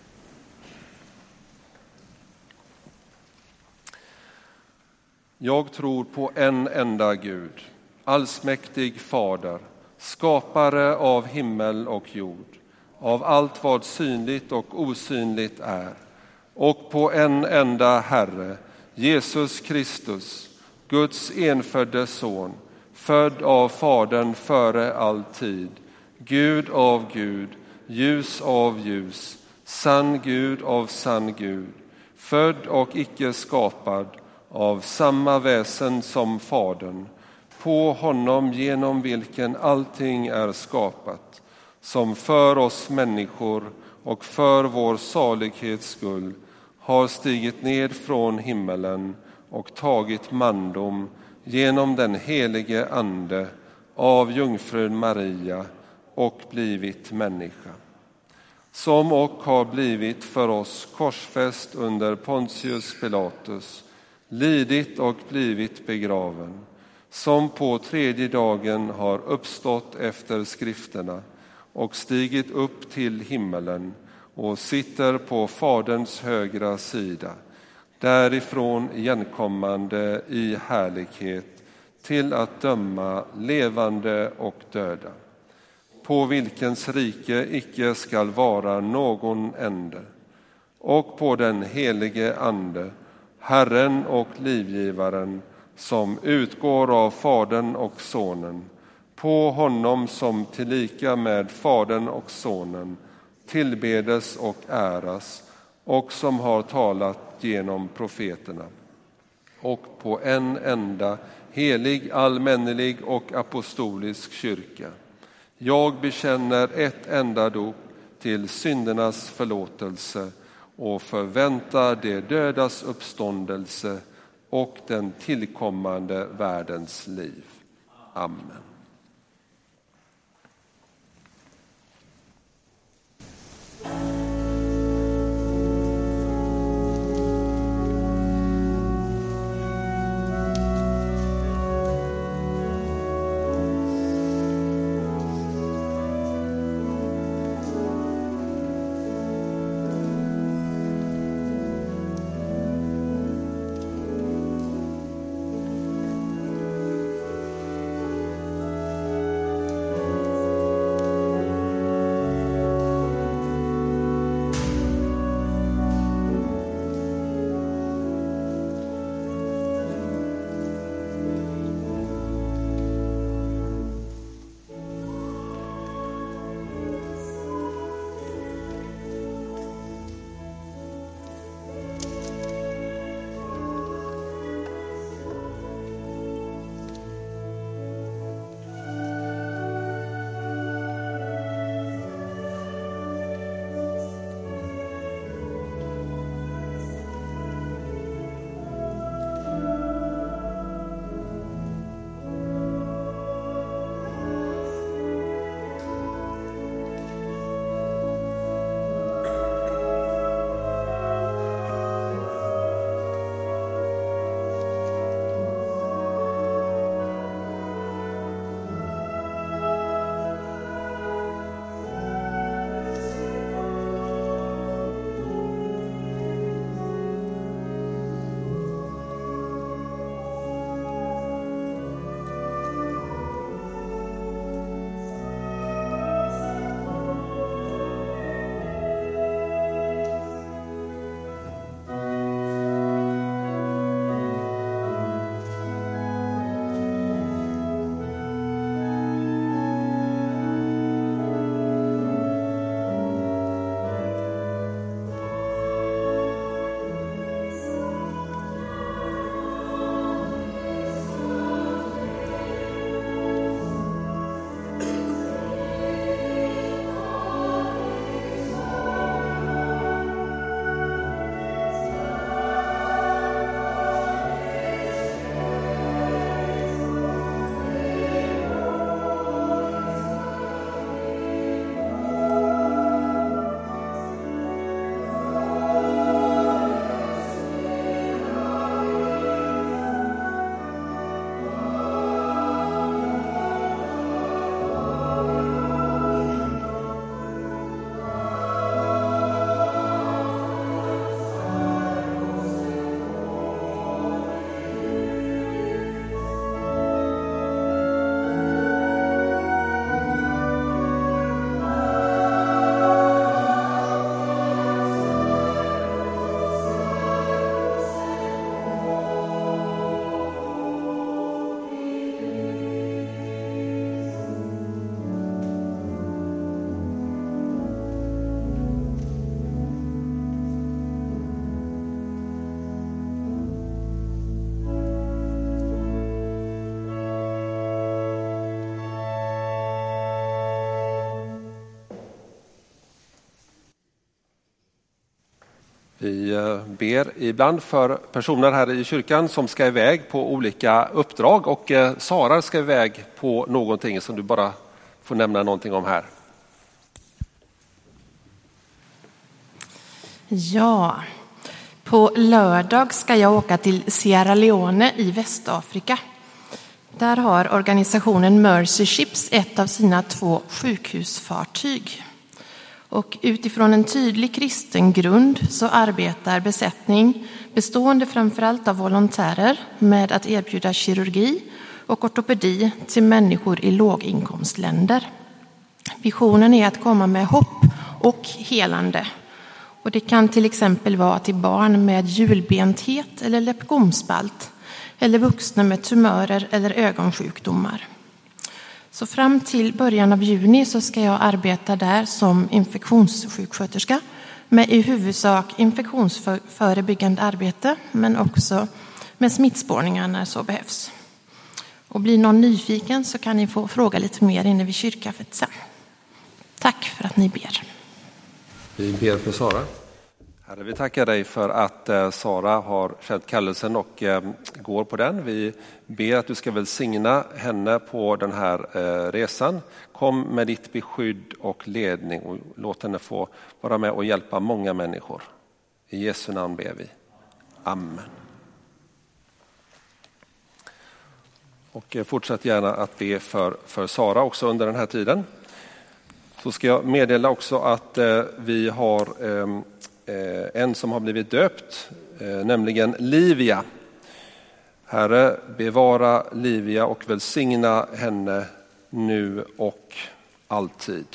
Jag tror på en enda Gud, allsmäktig Fader, skapare av himmel och jord, av allt vad synligt och osynligt är, och på en enda Herre, Jesus Kristus, Guds enfödde son, född av Fadern före all tid, Gud av Gud, ljus av ljus, sann Gud av sann Gud, född och icke skapad, av samma väsen som Fadern, på honom genom vilken allting är skapat, som för oss människor och för vår salighets skull har stigit ned från himmelen och tagit mandom genom den helige Ande av jungfrun Maria och blivit människa, som och har blivit för oss korsfäst under Pontius Pilatus, lidit och blivit begraven, som på tredje dagen har uppstått efter skrifterna och stigit upp till himmelen och sitter på Faderns högra sida, därifrån igenkommande i härlighet till att döma levande och döda, på vilkens rike icke skall vara någon ände, och på den helige Ande, Herren och livgivaren, som utgår av Fadern och Sonen, på honom som tillika med Fadern och Sonen tillbedes och äras, och som har talat genom profeterna, och på en enda helig, allmännelig och apostolisk kyrka. Jag bekänner ett enda dop till syndernas förlåtelse och förväntar de dödas uppståndelse och den tillkommande världens liv. Amen. Vi ber ibland för personer här i kyrkan som ska iväg på olika uppdrag, och Sara ska iväg på någonting som du bara får nämna någonting om här. Ja, på lördag ska jag åka till Sierra Leone i Västafrika. Där har organisationen Mercy Ships ett av sina två sjukhusfartyg. Och utifrån en tydlig kristen grund så arbetar besättning bestående framförallt av volontärer med att erbjuda kirurgi och ortopedi till människor i låginkomstländer. Visionen är att komma med hopp och helande. Och det kan till exempel vara till barn med hjulbenthet eller lepkomspalt eller vuxna med tumörer eller ögonsjukdomar. Så fram till början av juni så ska jag arbeta där som infektionssjuksköterska med i huvudsak infektionsförebyggande arbete men också med smittspårningar när så behövs. Och blir någon nyfiken så kan ni få fråga lite mer inne vid kyrkkaffet sen. Tack för att ni ber. Vi ber för Sara. Herre, vi tackar dig för att eh, Sara har känt kallelsen och eh, går på den. Vi ber att du ska välsigna henne på den här eh, resan. Kom med ditt beskydd och ledning och låt henne få vara med och hjälpa många människor. I Jesu namn ber vi. Amen. Och eh, fortsätt gärna att be för, för Sara också under den här tiden. Så ska jag meddela också att eh, vi har eh, en som har blivit döpt, eh, nämligen Livia. Herre, bevara Livia och välsigna henne nu och alltid.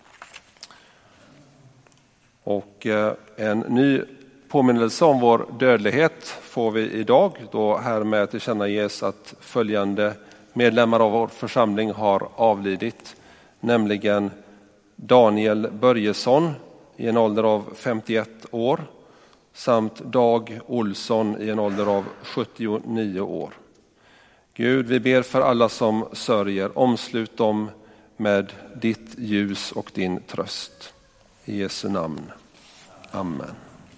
Och eh, en ny påminnelse om vår dödlighet får vi idag, då härmed tillkännages att följande medlemmar av vår församling har avlidit, nämligen Daniel Börjesson i en ålder av femtioett år samt Dag Olsson i en ålder av sjuttionio år. Gud, vi ber för alla som sörjer, omslut dem med ditt ljus och din tröst. I Jesu namn. Amen.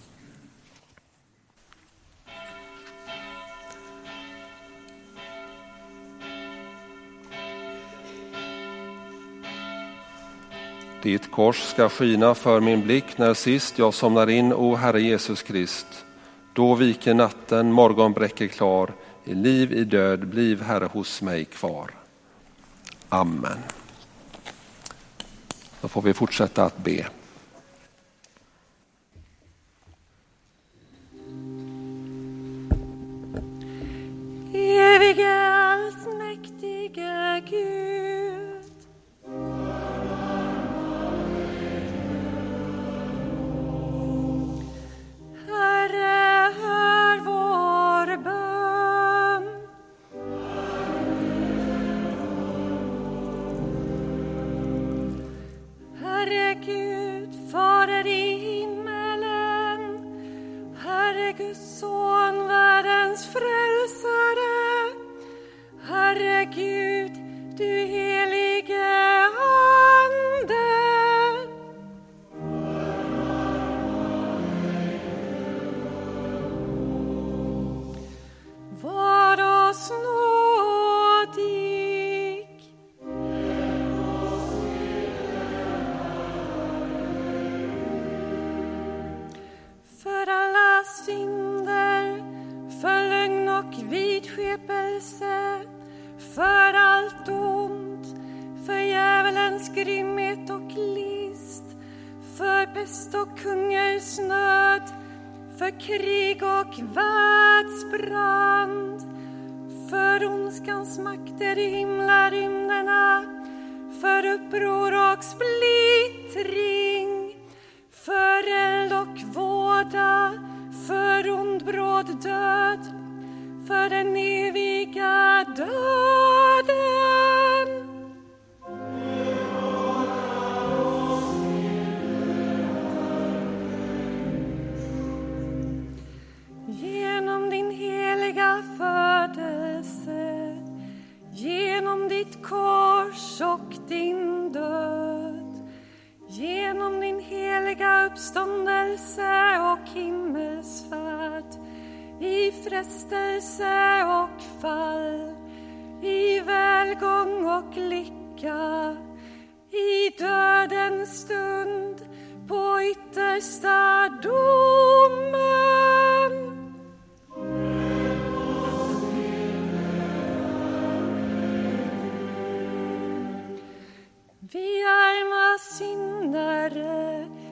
Ditt kors ska skina för min blick när sist jag somnar in, o Herre Jesus Krist. Då viker natten, morgon bräcker klar, i liv i död, bliv Herre hos mig kvar. Amen. Då får vi fortsätta att be. Evige allsmäktige Gud, Herre, hör vår bön. Herre Gud, Fader i himmelen, Herre Guds son, världens frälsare, Herre Gud, du helige Ande. Var oss nådig. För alla synder, för lögn och vidskepelse, för allt ont, för djävulens grymhet och list, för pest och hungersnöd, för krig och världsbrand, för ondskans makter i himlarymderna, för uppror och splittring, för eld och våda, för ond bråd död, för den eviga döden. Genom din heliga födelse, genom ditt kors och din död, genom din heliga uppståndelse och himmelsfärd, i frestelse och fall, i välgång och lycka, i dödens stund, på yttersta domen. Vi arma syndare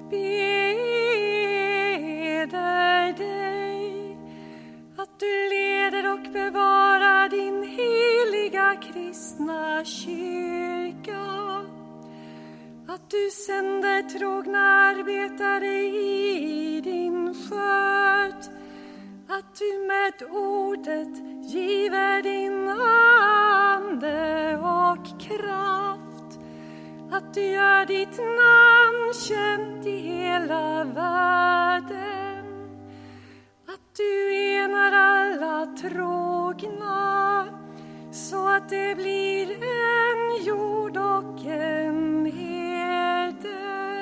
och bevara din heliga kristna kyrka. Att du sänder trogna arbetare i din skörd. Att du med ordet giver din ande och kraft. Att du gör ditt namn känt i hela världen. Att du enar alla trogna så att det blir en jord och en herde.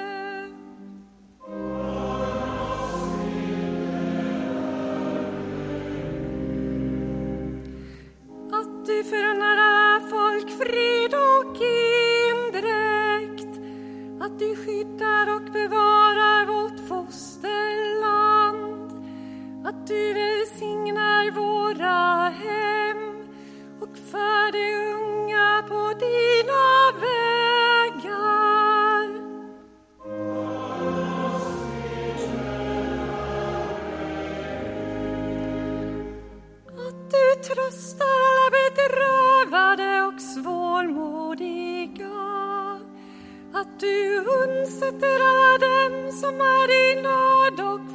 Att du förunnar alla folk fred och endräkt. Att du skyddar och bevarar vårt fosterland. Att du välsignar våra hem och för de unga på dina vägar. Att du tröstar alla bedrövade och svårmodiga. Att du undsätter alla dem som är i nöd och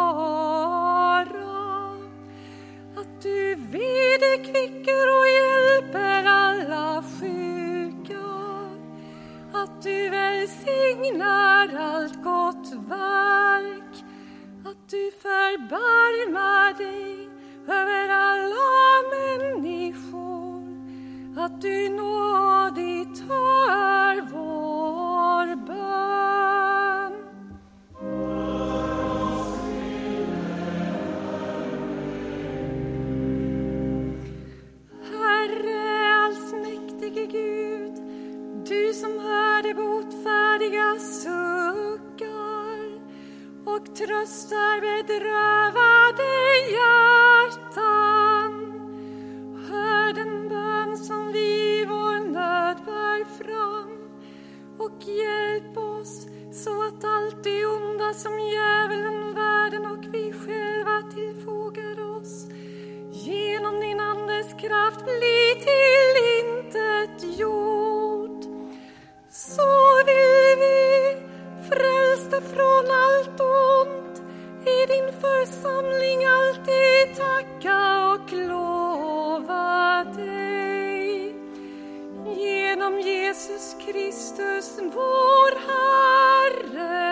fara. Att du vederkvicker och hjälper alla sjuka. Att du välsignar allt gott verk. Att du förbarmar dig över alla människor. Att du nådigt hör vår bön. Herre allsmäktige Gud, du som hör de botfärdiga suckar och tröstar bedrövade hjärtan. Hör den bön som vi i vår nöd bär fram och hjälp oss så att allt det onda som djävulen, världen och vi själva tillfogar oss genom din andes kraft bli till intet gjort. Så vill vi, frälsta från allt ont, i din församling alltid tacka och lova dig. Genom Jesus Kristus vår Herre.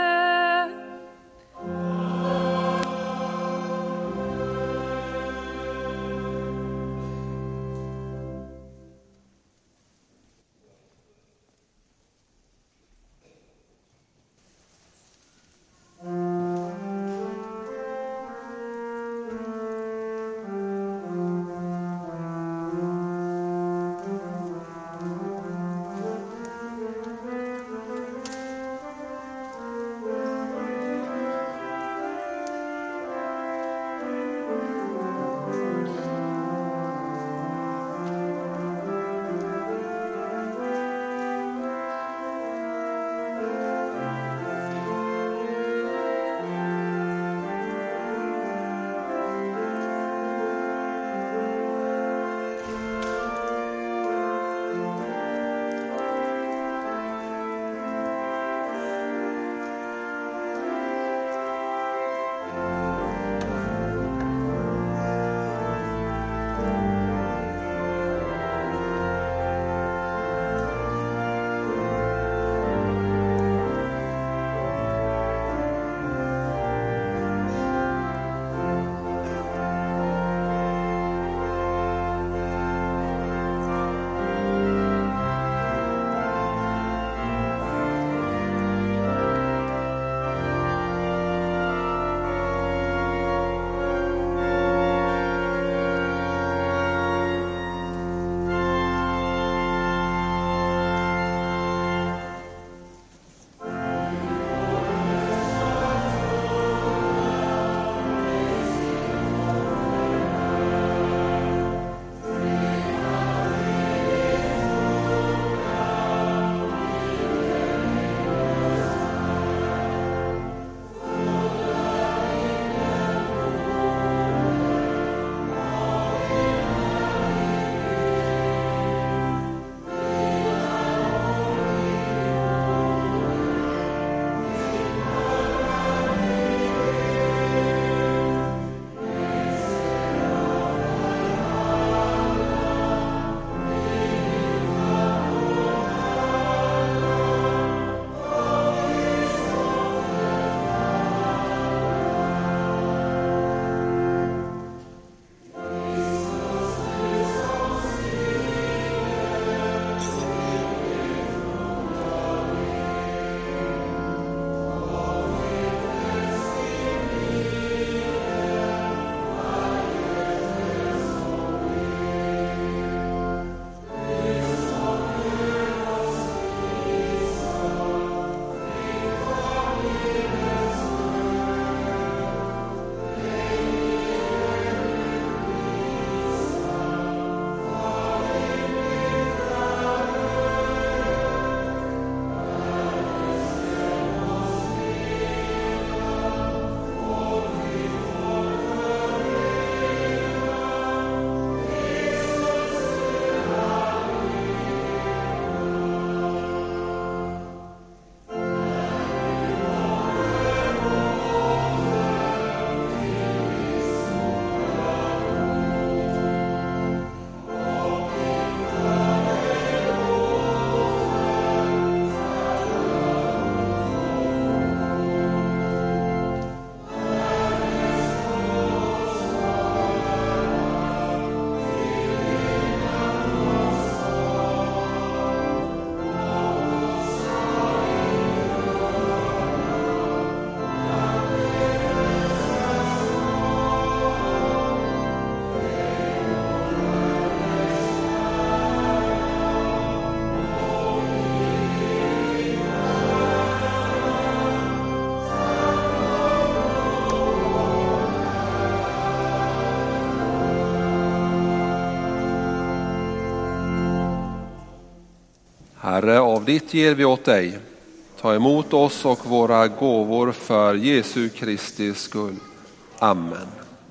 Herre, av ditt ger vi åt dig. Ta emot oss och våra gåvor för Jesu Kristi skull. Amen.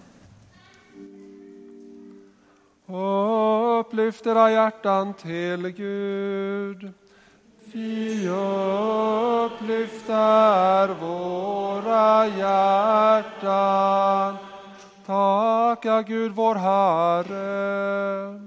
Upplyft era hjärtan till Gud. Vi upplyfter våra hjärtan. Tacka Gud vår Herre.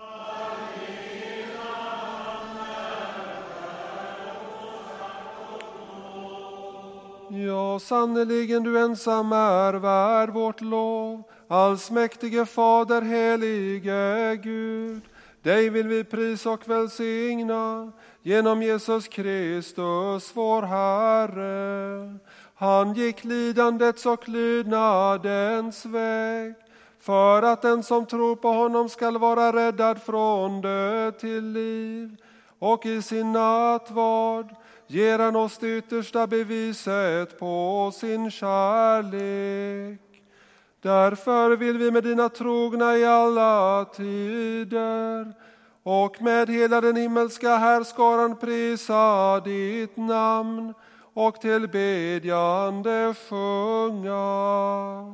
Ja, sannoliken du ensam är värd vårt lov. Allsmäktige Fader, helige Gud. Dig vill vi prisa och välsigna genom Jesus Kristus, vår Herre. Han gick lidandets och lydnadens väg, för att den som tror på honom skall vara räddad från död till liv. Och i sin nattvard ger han oss det yttersta beviset på sin kärlek. Därför vill vi med dina trogna i alla tider och med hela den himmelska härskaran prisa ditt namn och tillbedjande sjunga.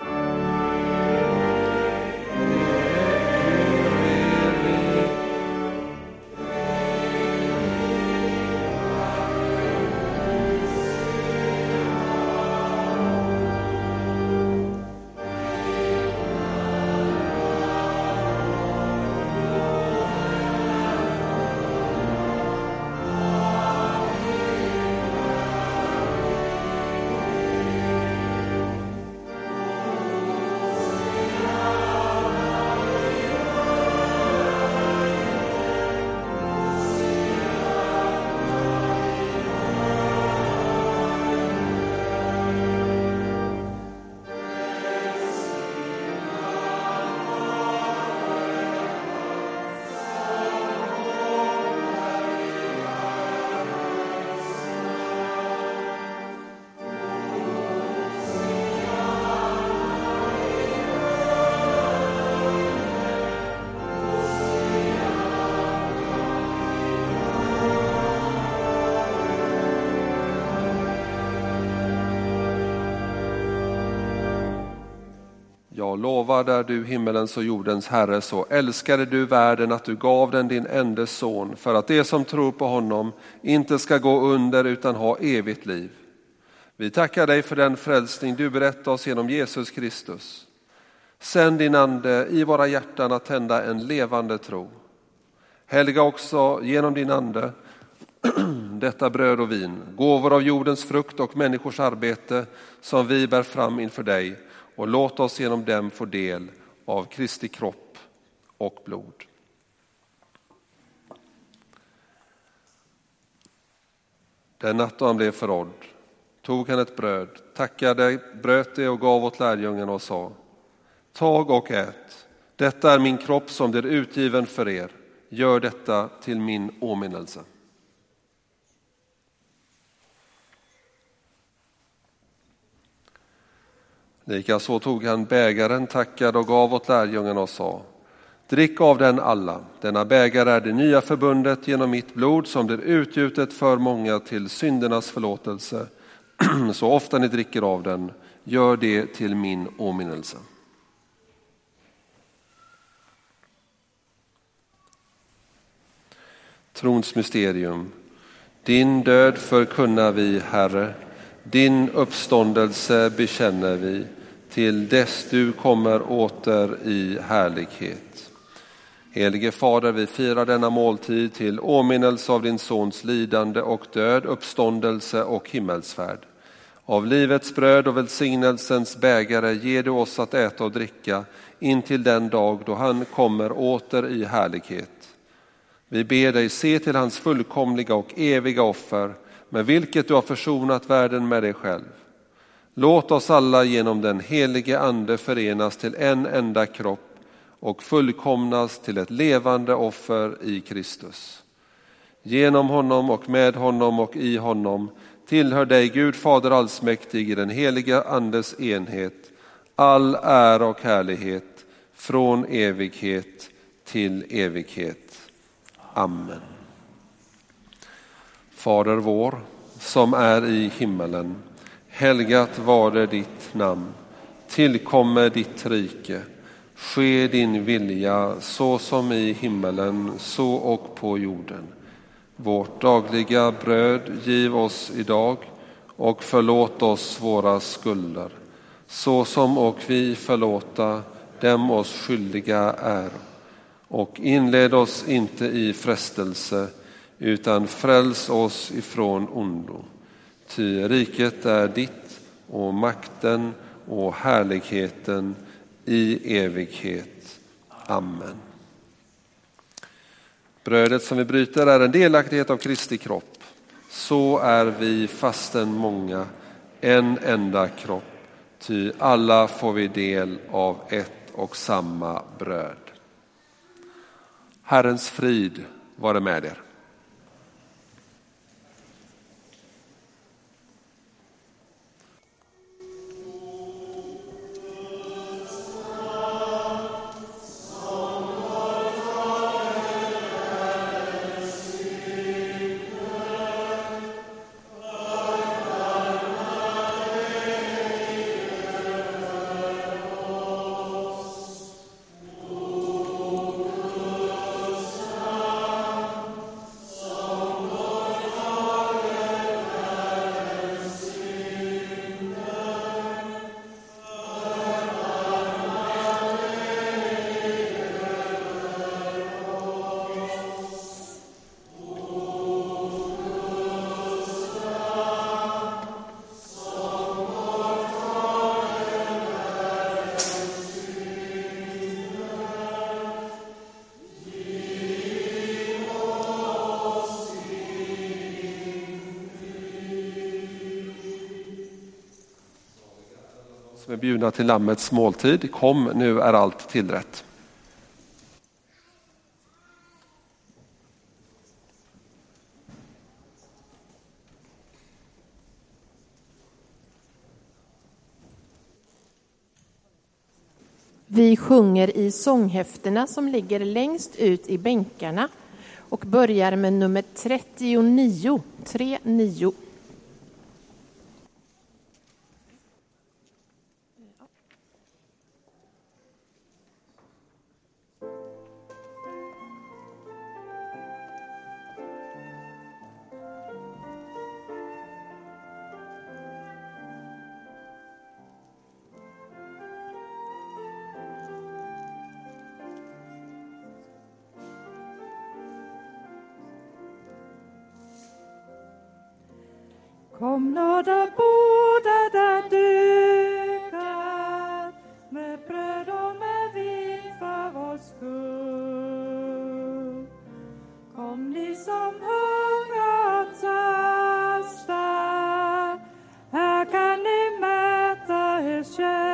Jag lovar där du himmelens och jordens Herre, så älskade du världen att du gav den din enda son, för att det som tror på honom inte ska gå under utan ha evigt liv. Vi tackar dig för den frälsning du berättar oss genom Jesus Kristus. Sänd din ande i våra hjärtan att tända en levande tro. Helga också genom din ande detta bröd och vin, gåvor av jordens frukt och människors arbete som vi bär fram inför dig, och låt oss genom dem få del av Kristi kropp och blod. Den natt då han blev förrådd tog han ett bröd, tackade, bröt det och gav åt lärjungarna och sa: tag och ät, detta är min kropp som blir utgiven för er. Gör detta till min åminnelse. Likaså tog han bägaren, tackade och gav åt lärjungarna och sa: drick av den alla, denna bägare är det nya förbundet genom mitt blod som blir utgjutet för många till syndernas förlåtelse. Så ofta ni dricker av den, gör det till min åminnelse. Trons mysterium. Din död förkunnar vi, Herre, din uppståndelse bekänner vi, till dess du kommer åter i härlighet. Helige Fader, vi firar denna måltid till åminnelse av din sons lidande och död, uppståndelse och himmelsfärd. Av livets bröd och välsignelsens bägare ger du oss att äta och dricka in till den dag då han kommer åter i härlighet. Vi ber dig se till hans fullkomliga och eviga offer, med vilket du har försonat världen med dig själv. Låt oss alla genom den helige ande förenas till en enda kropp och fullkomnas till ett levande offer i Kristus. Genom honom och med honom och i honom tillhör dig, Gud Fader allsmäktig, i den heliga andes enhet, all ära och härlighet från evighet till evighet. Amen. Fader vår, som är i himmelen. Helgat var det ditt namn. Tillkommer ditt rike. Ske din vilja så som i himmelen, så och på jorden. Vårt dagliga bröd giv oss idag och förlåt oss våra skulder, så som och vi förlåta dem oss skyldiga är. Och inled oss inte i frestelse, utan fräls oss ifrån ondo. Ty riket är ditt och makten och härligheten i evighet. Amen. Brödet som vi bryter är en delaktighet av Kristi kropp. Så är vi fastän många, en enda kropp. Ty alla får vi del av ett och samma bröd. Herrens frid vare med er. Som är bjudna till lammets måltid. Kom, nu är allt tillrätt. Vi sjunger i sånghäftena som ligger längst ut i bänkarna och börjar med nummer trettionio, tre nio. Kom nåda båda där dukar, med bröd och med vin för vår skull. Kom ni som hungrar och törstar, här kan ni mäta er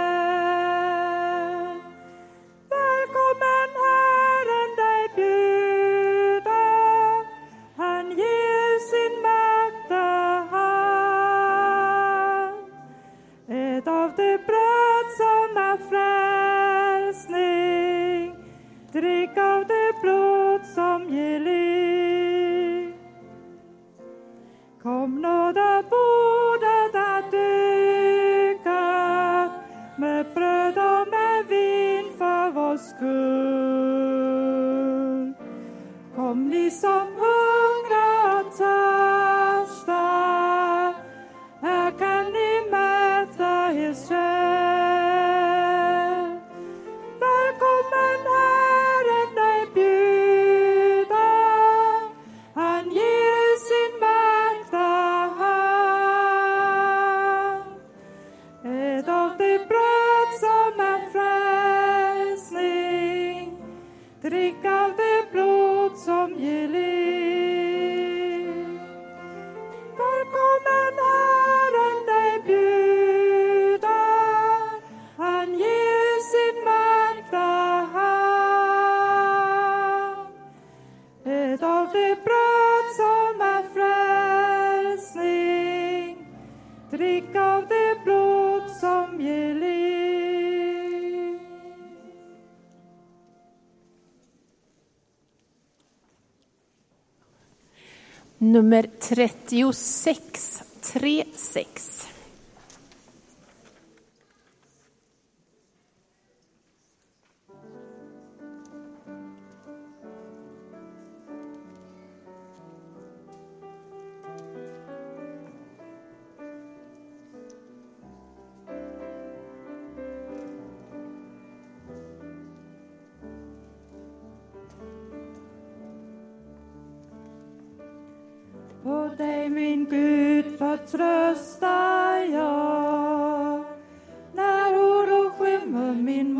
kärl. Välkommen Herren dig bjuder, han ger sin mäkta hand. Ät av det bröd som är frälsning, drick av det blod som ger liv. Kom nåda båda där dukar, med bröd och med vin för vår skull. Kom ni som hungrar och törstar, här kan ni mäta er kärl. Välkommen Herren dig bjuder, han ger sin mäkta hand. Ät av det bröd som är frälsning, drick av det blod som ger liv. Välkommen Herren dig bjuder, han ger sin mäkta hand. Ät av det bröd som är frälsning, drick av det blod som ger liv. Nummer trettiosex, tre sex. På dig min Gud förtröstar jag, när oro skymmer min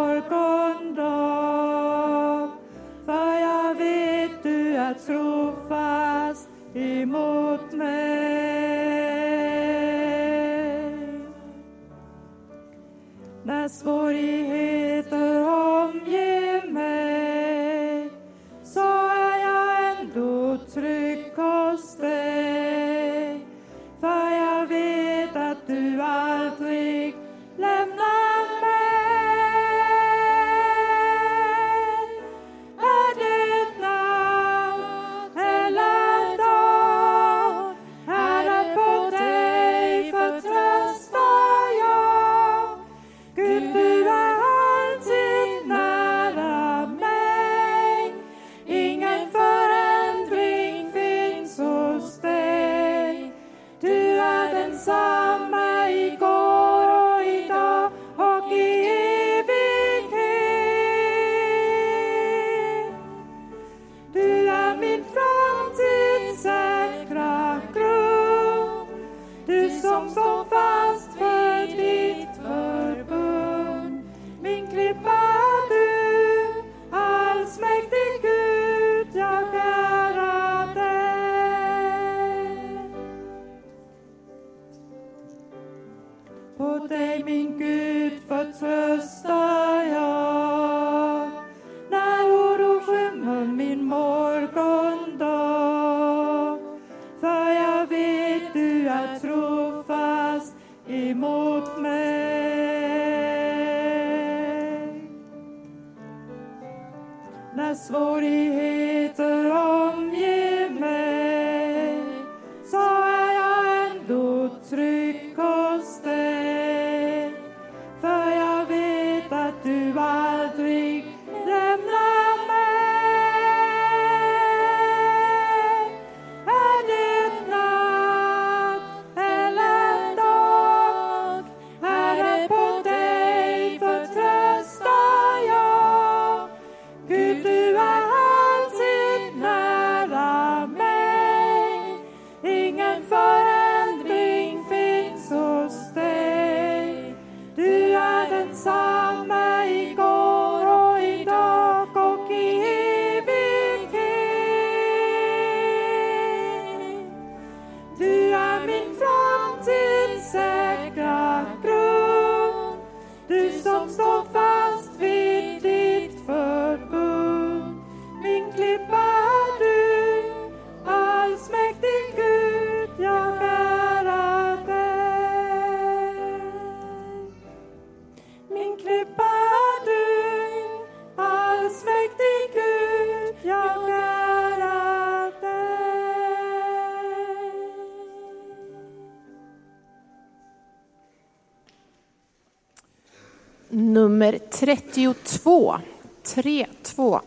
morgondag. För jag vet du är trofast emot mig. När svårigheter omger mig, så är jag ändå trygg hos dig. För jag vet att du aldrig lämnar mig. Är det natt eller dag, Herre, på dig förtröstar jag. Gud, du är alltid nära mig. Ingen förändring finns hos dig. Du är densamma igår och idag och i evighet. Du är min framtid säkra grund, du som står fast för ditt förbund. Min klippa är du, allsmäktig Gud, jag ärar dig. På dig min Gud förtröstar jag, när oro skymmer min morgondag. För jag vet du är trofast emot mig. När svårigheter omger mig, så är jag ändå trygg hos dig. För jag vet att du aldrig lämnar mig. Är det natt eller dag, Herre, på dig förtröstar jag. Gud, du är alltid nära mig. Ingen förändring finns hos dig. Du är densamma igår och idag och i evighet. Du är min framtid säkra grund, du som står fast vid ditt förbund. Min klippa är du, allsmäktig Gud, jag ärar dig. Min klippa är du, allsmäktig Gud, jag ärar dig. Nummer trettiotvå, tre två.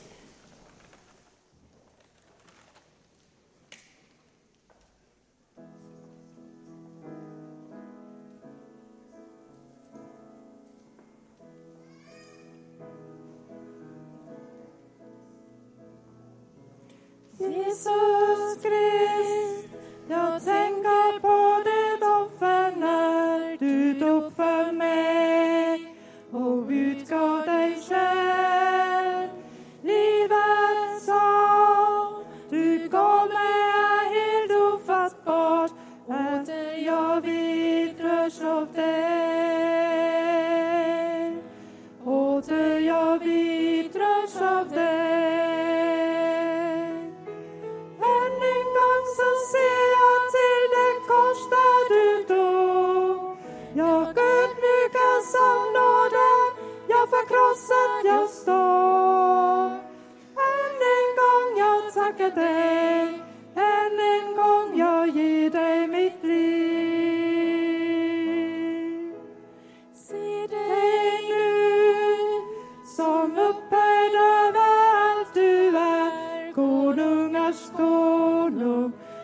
Jesus Krist, jag tänker på det offer när du dog för mig och utgav dig själv. Livet som du gav mig är helt ofattbart. Åter jag vidrörs av dig. Åter jag vidrörs av dig. Än en gång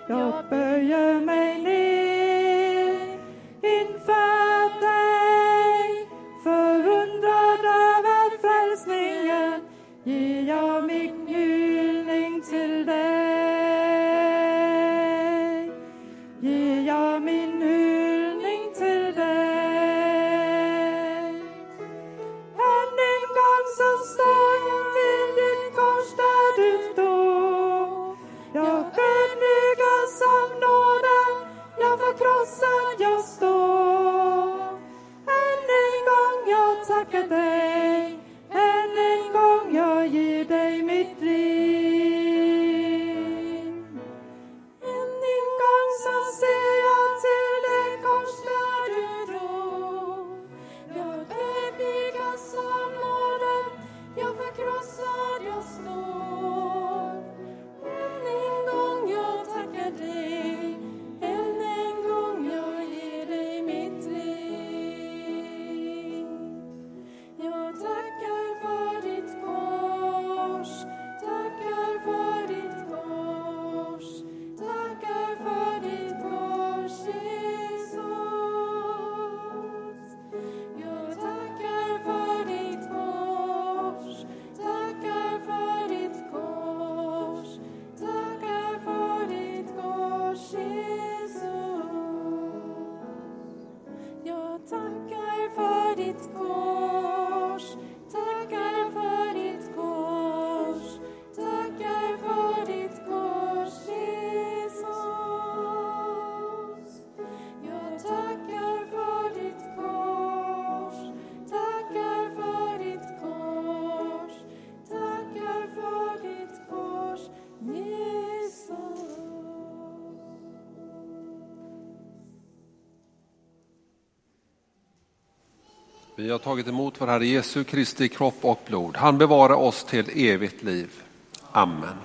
Jag böjer mig ner inför dig, förundrad över frälsningen, ger jag min hyllning till dig. Ger jag min hyllning till dig. Än en gång så står jag till ditt kors där du stod. Jag ödmjukad som nåden, jag förkrossad jag står. Än en gång jag tackar dig, än en gång jag ger dig mitt liv. Än en gång så ser jag till det kors där du dog. Jag ödmjukad som nåden, jag förkrossad jag står. Än en gång jag tackar dig, än en gång jag ger dig mitt liv. Jag tackar för ditt kors, tackar för ditt kors, tackar för ditt kors, Jesus. Jag tackar för ditt kors, tackar för ditt kors, tackar för ditt kors, Jesus. Jag tackar för ditt kors, tackar för ditt kors, tackar för ditt kors, Jesus. Jag tackar för ditt kors, tackar för ditt kors, tackar för ditt kors, Jesus. Vi har tagit emot vår Herre Jesu Kristi kropp och blod. Han bevarar oss till evigt liv. Amen.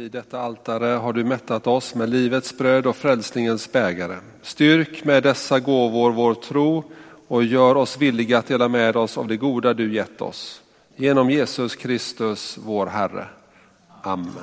vid detta altare har du mättat oss med livets bröd och frälsningens bägare. Styrk med dessa gåvor vår tro och gör oss villiga att dela med oss av det goda du gett oss. Genom Jesus Kristus, vår Herre. Amen.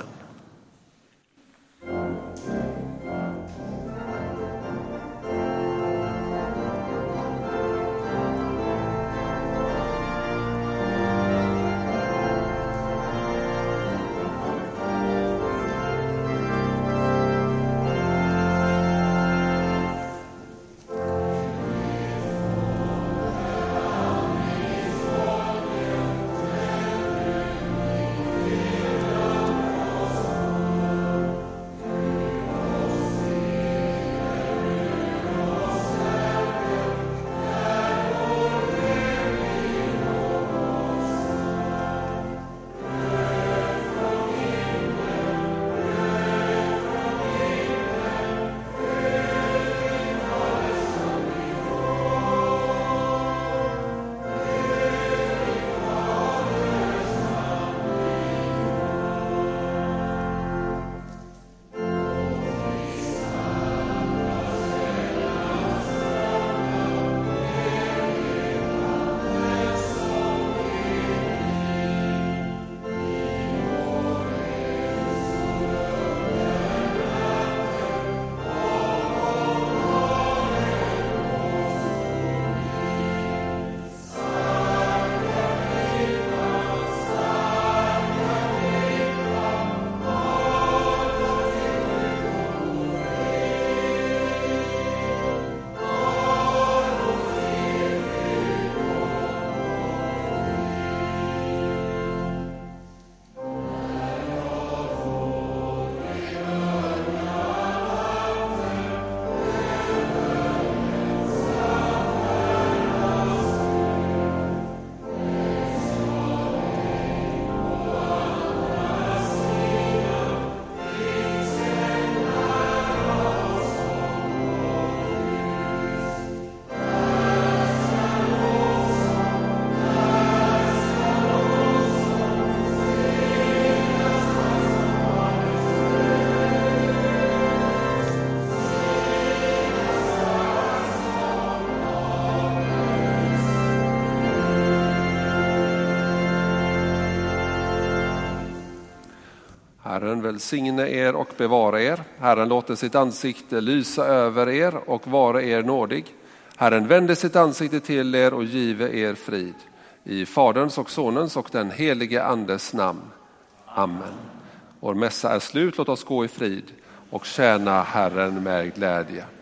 Herren välsigne er och bevara er. Herren låter sitt ansikte lysa över er och vara er nådig. Herren vänder sitt ansikte till er och give er frid. I Faderns och Sonens och den helige Andes namn. Amen. Vår mässa är slut, låt oss gå i frid och tjäna Herren med glädje.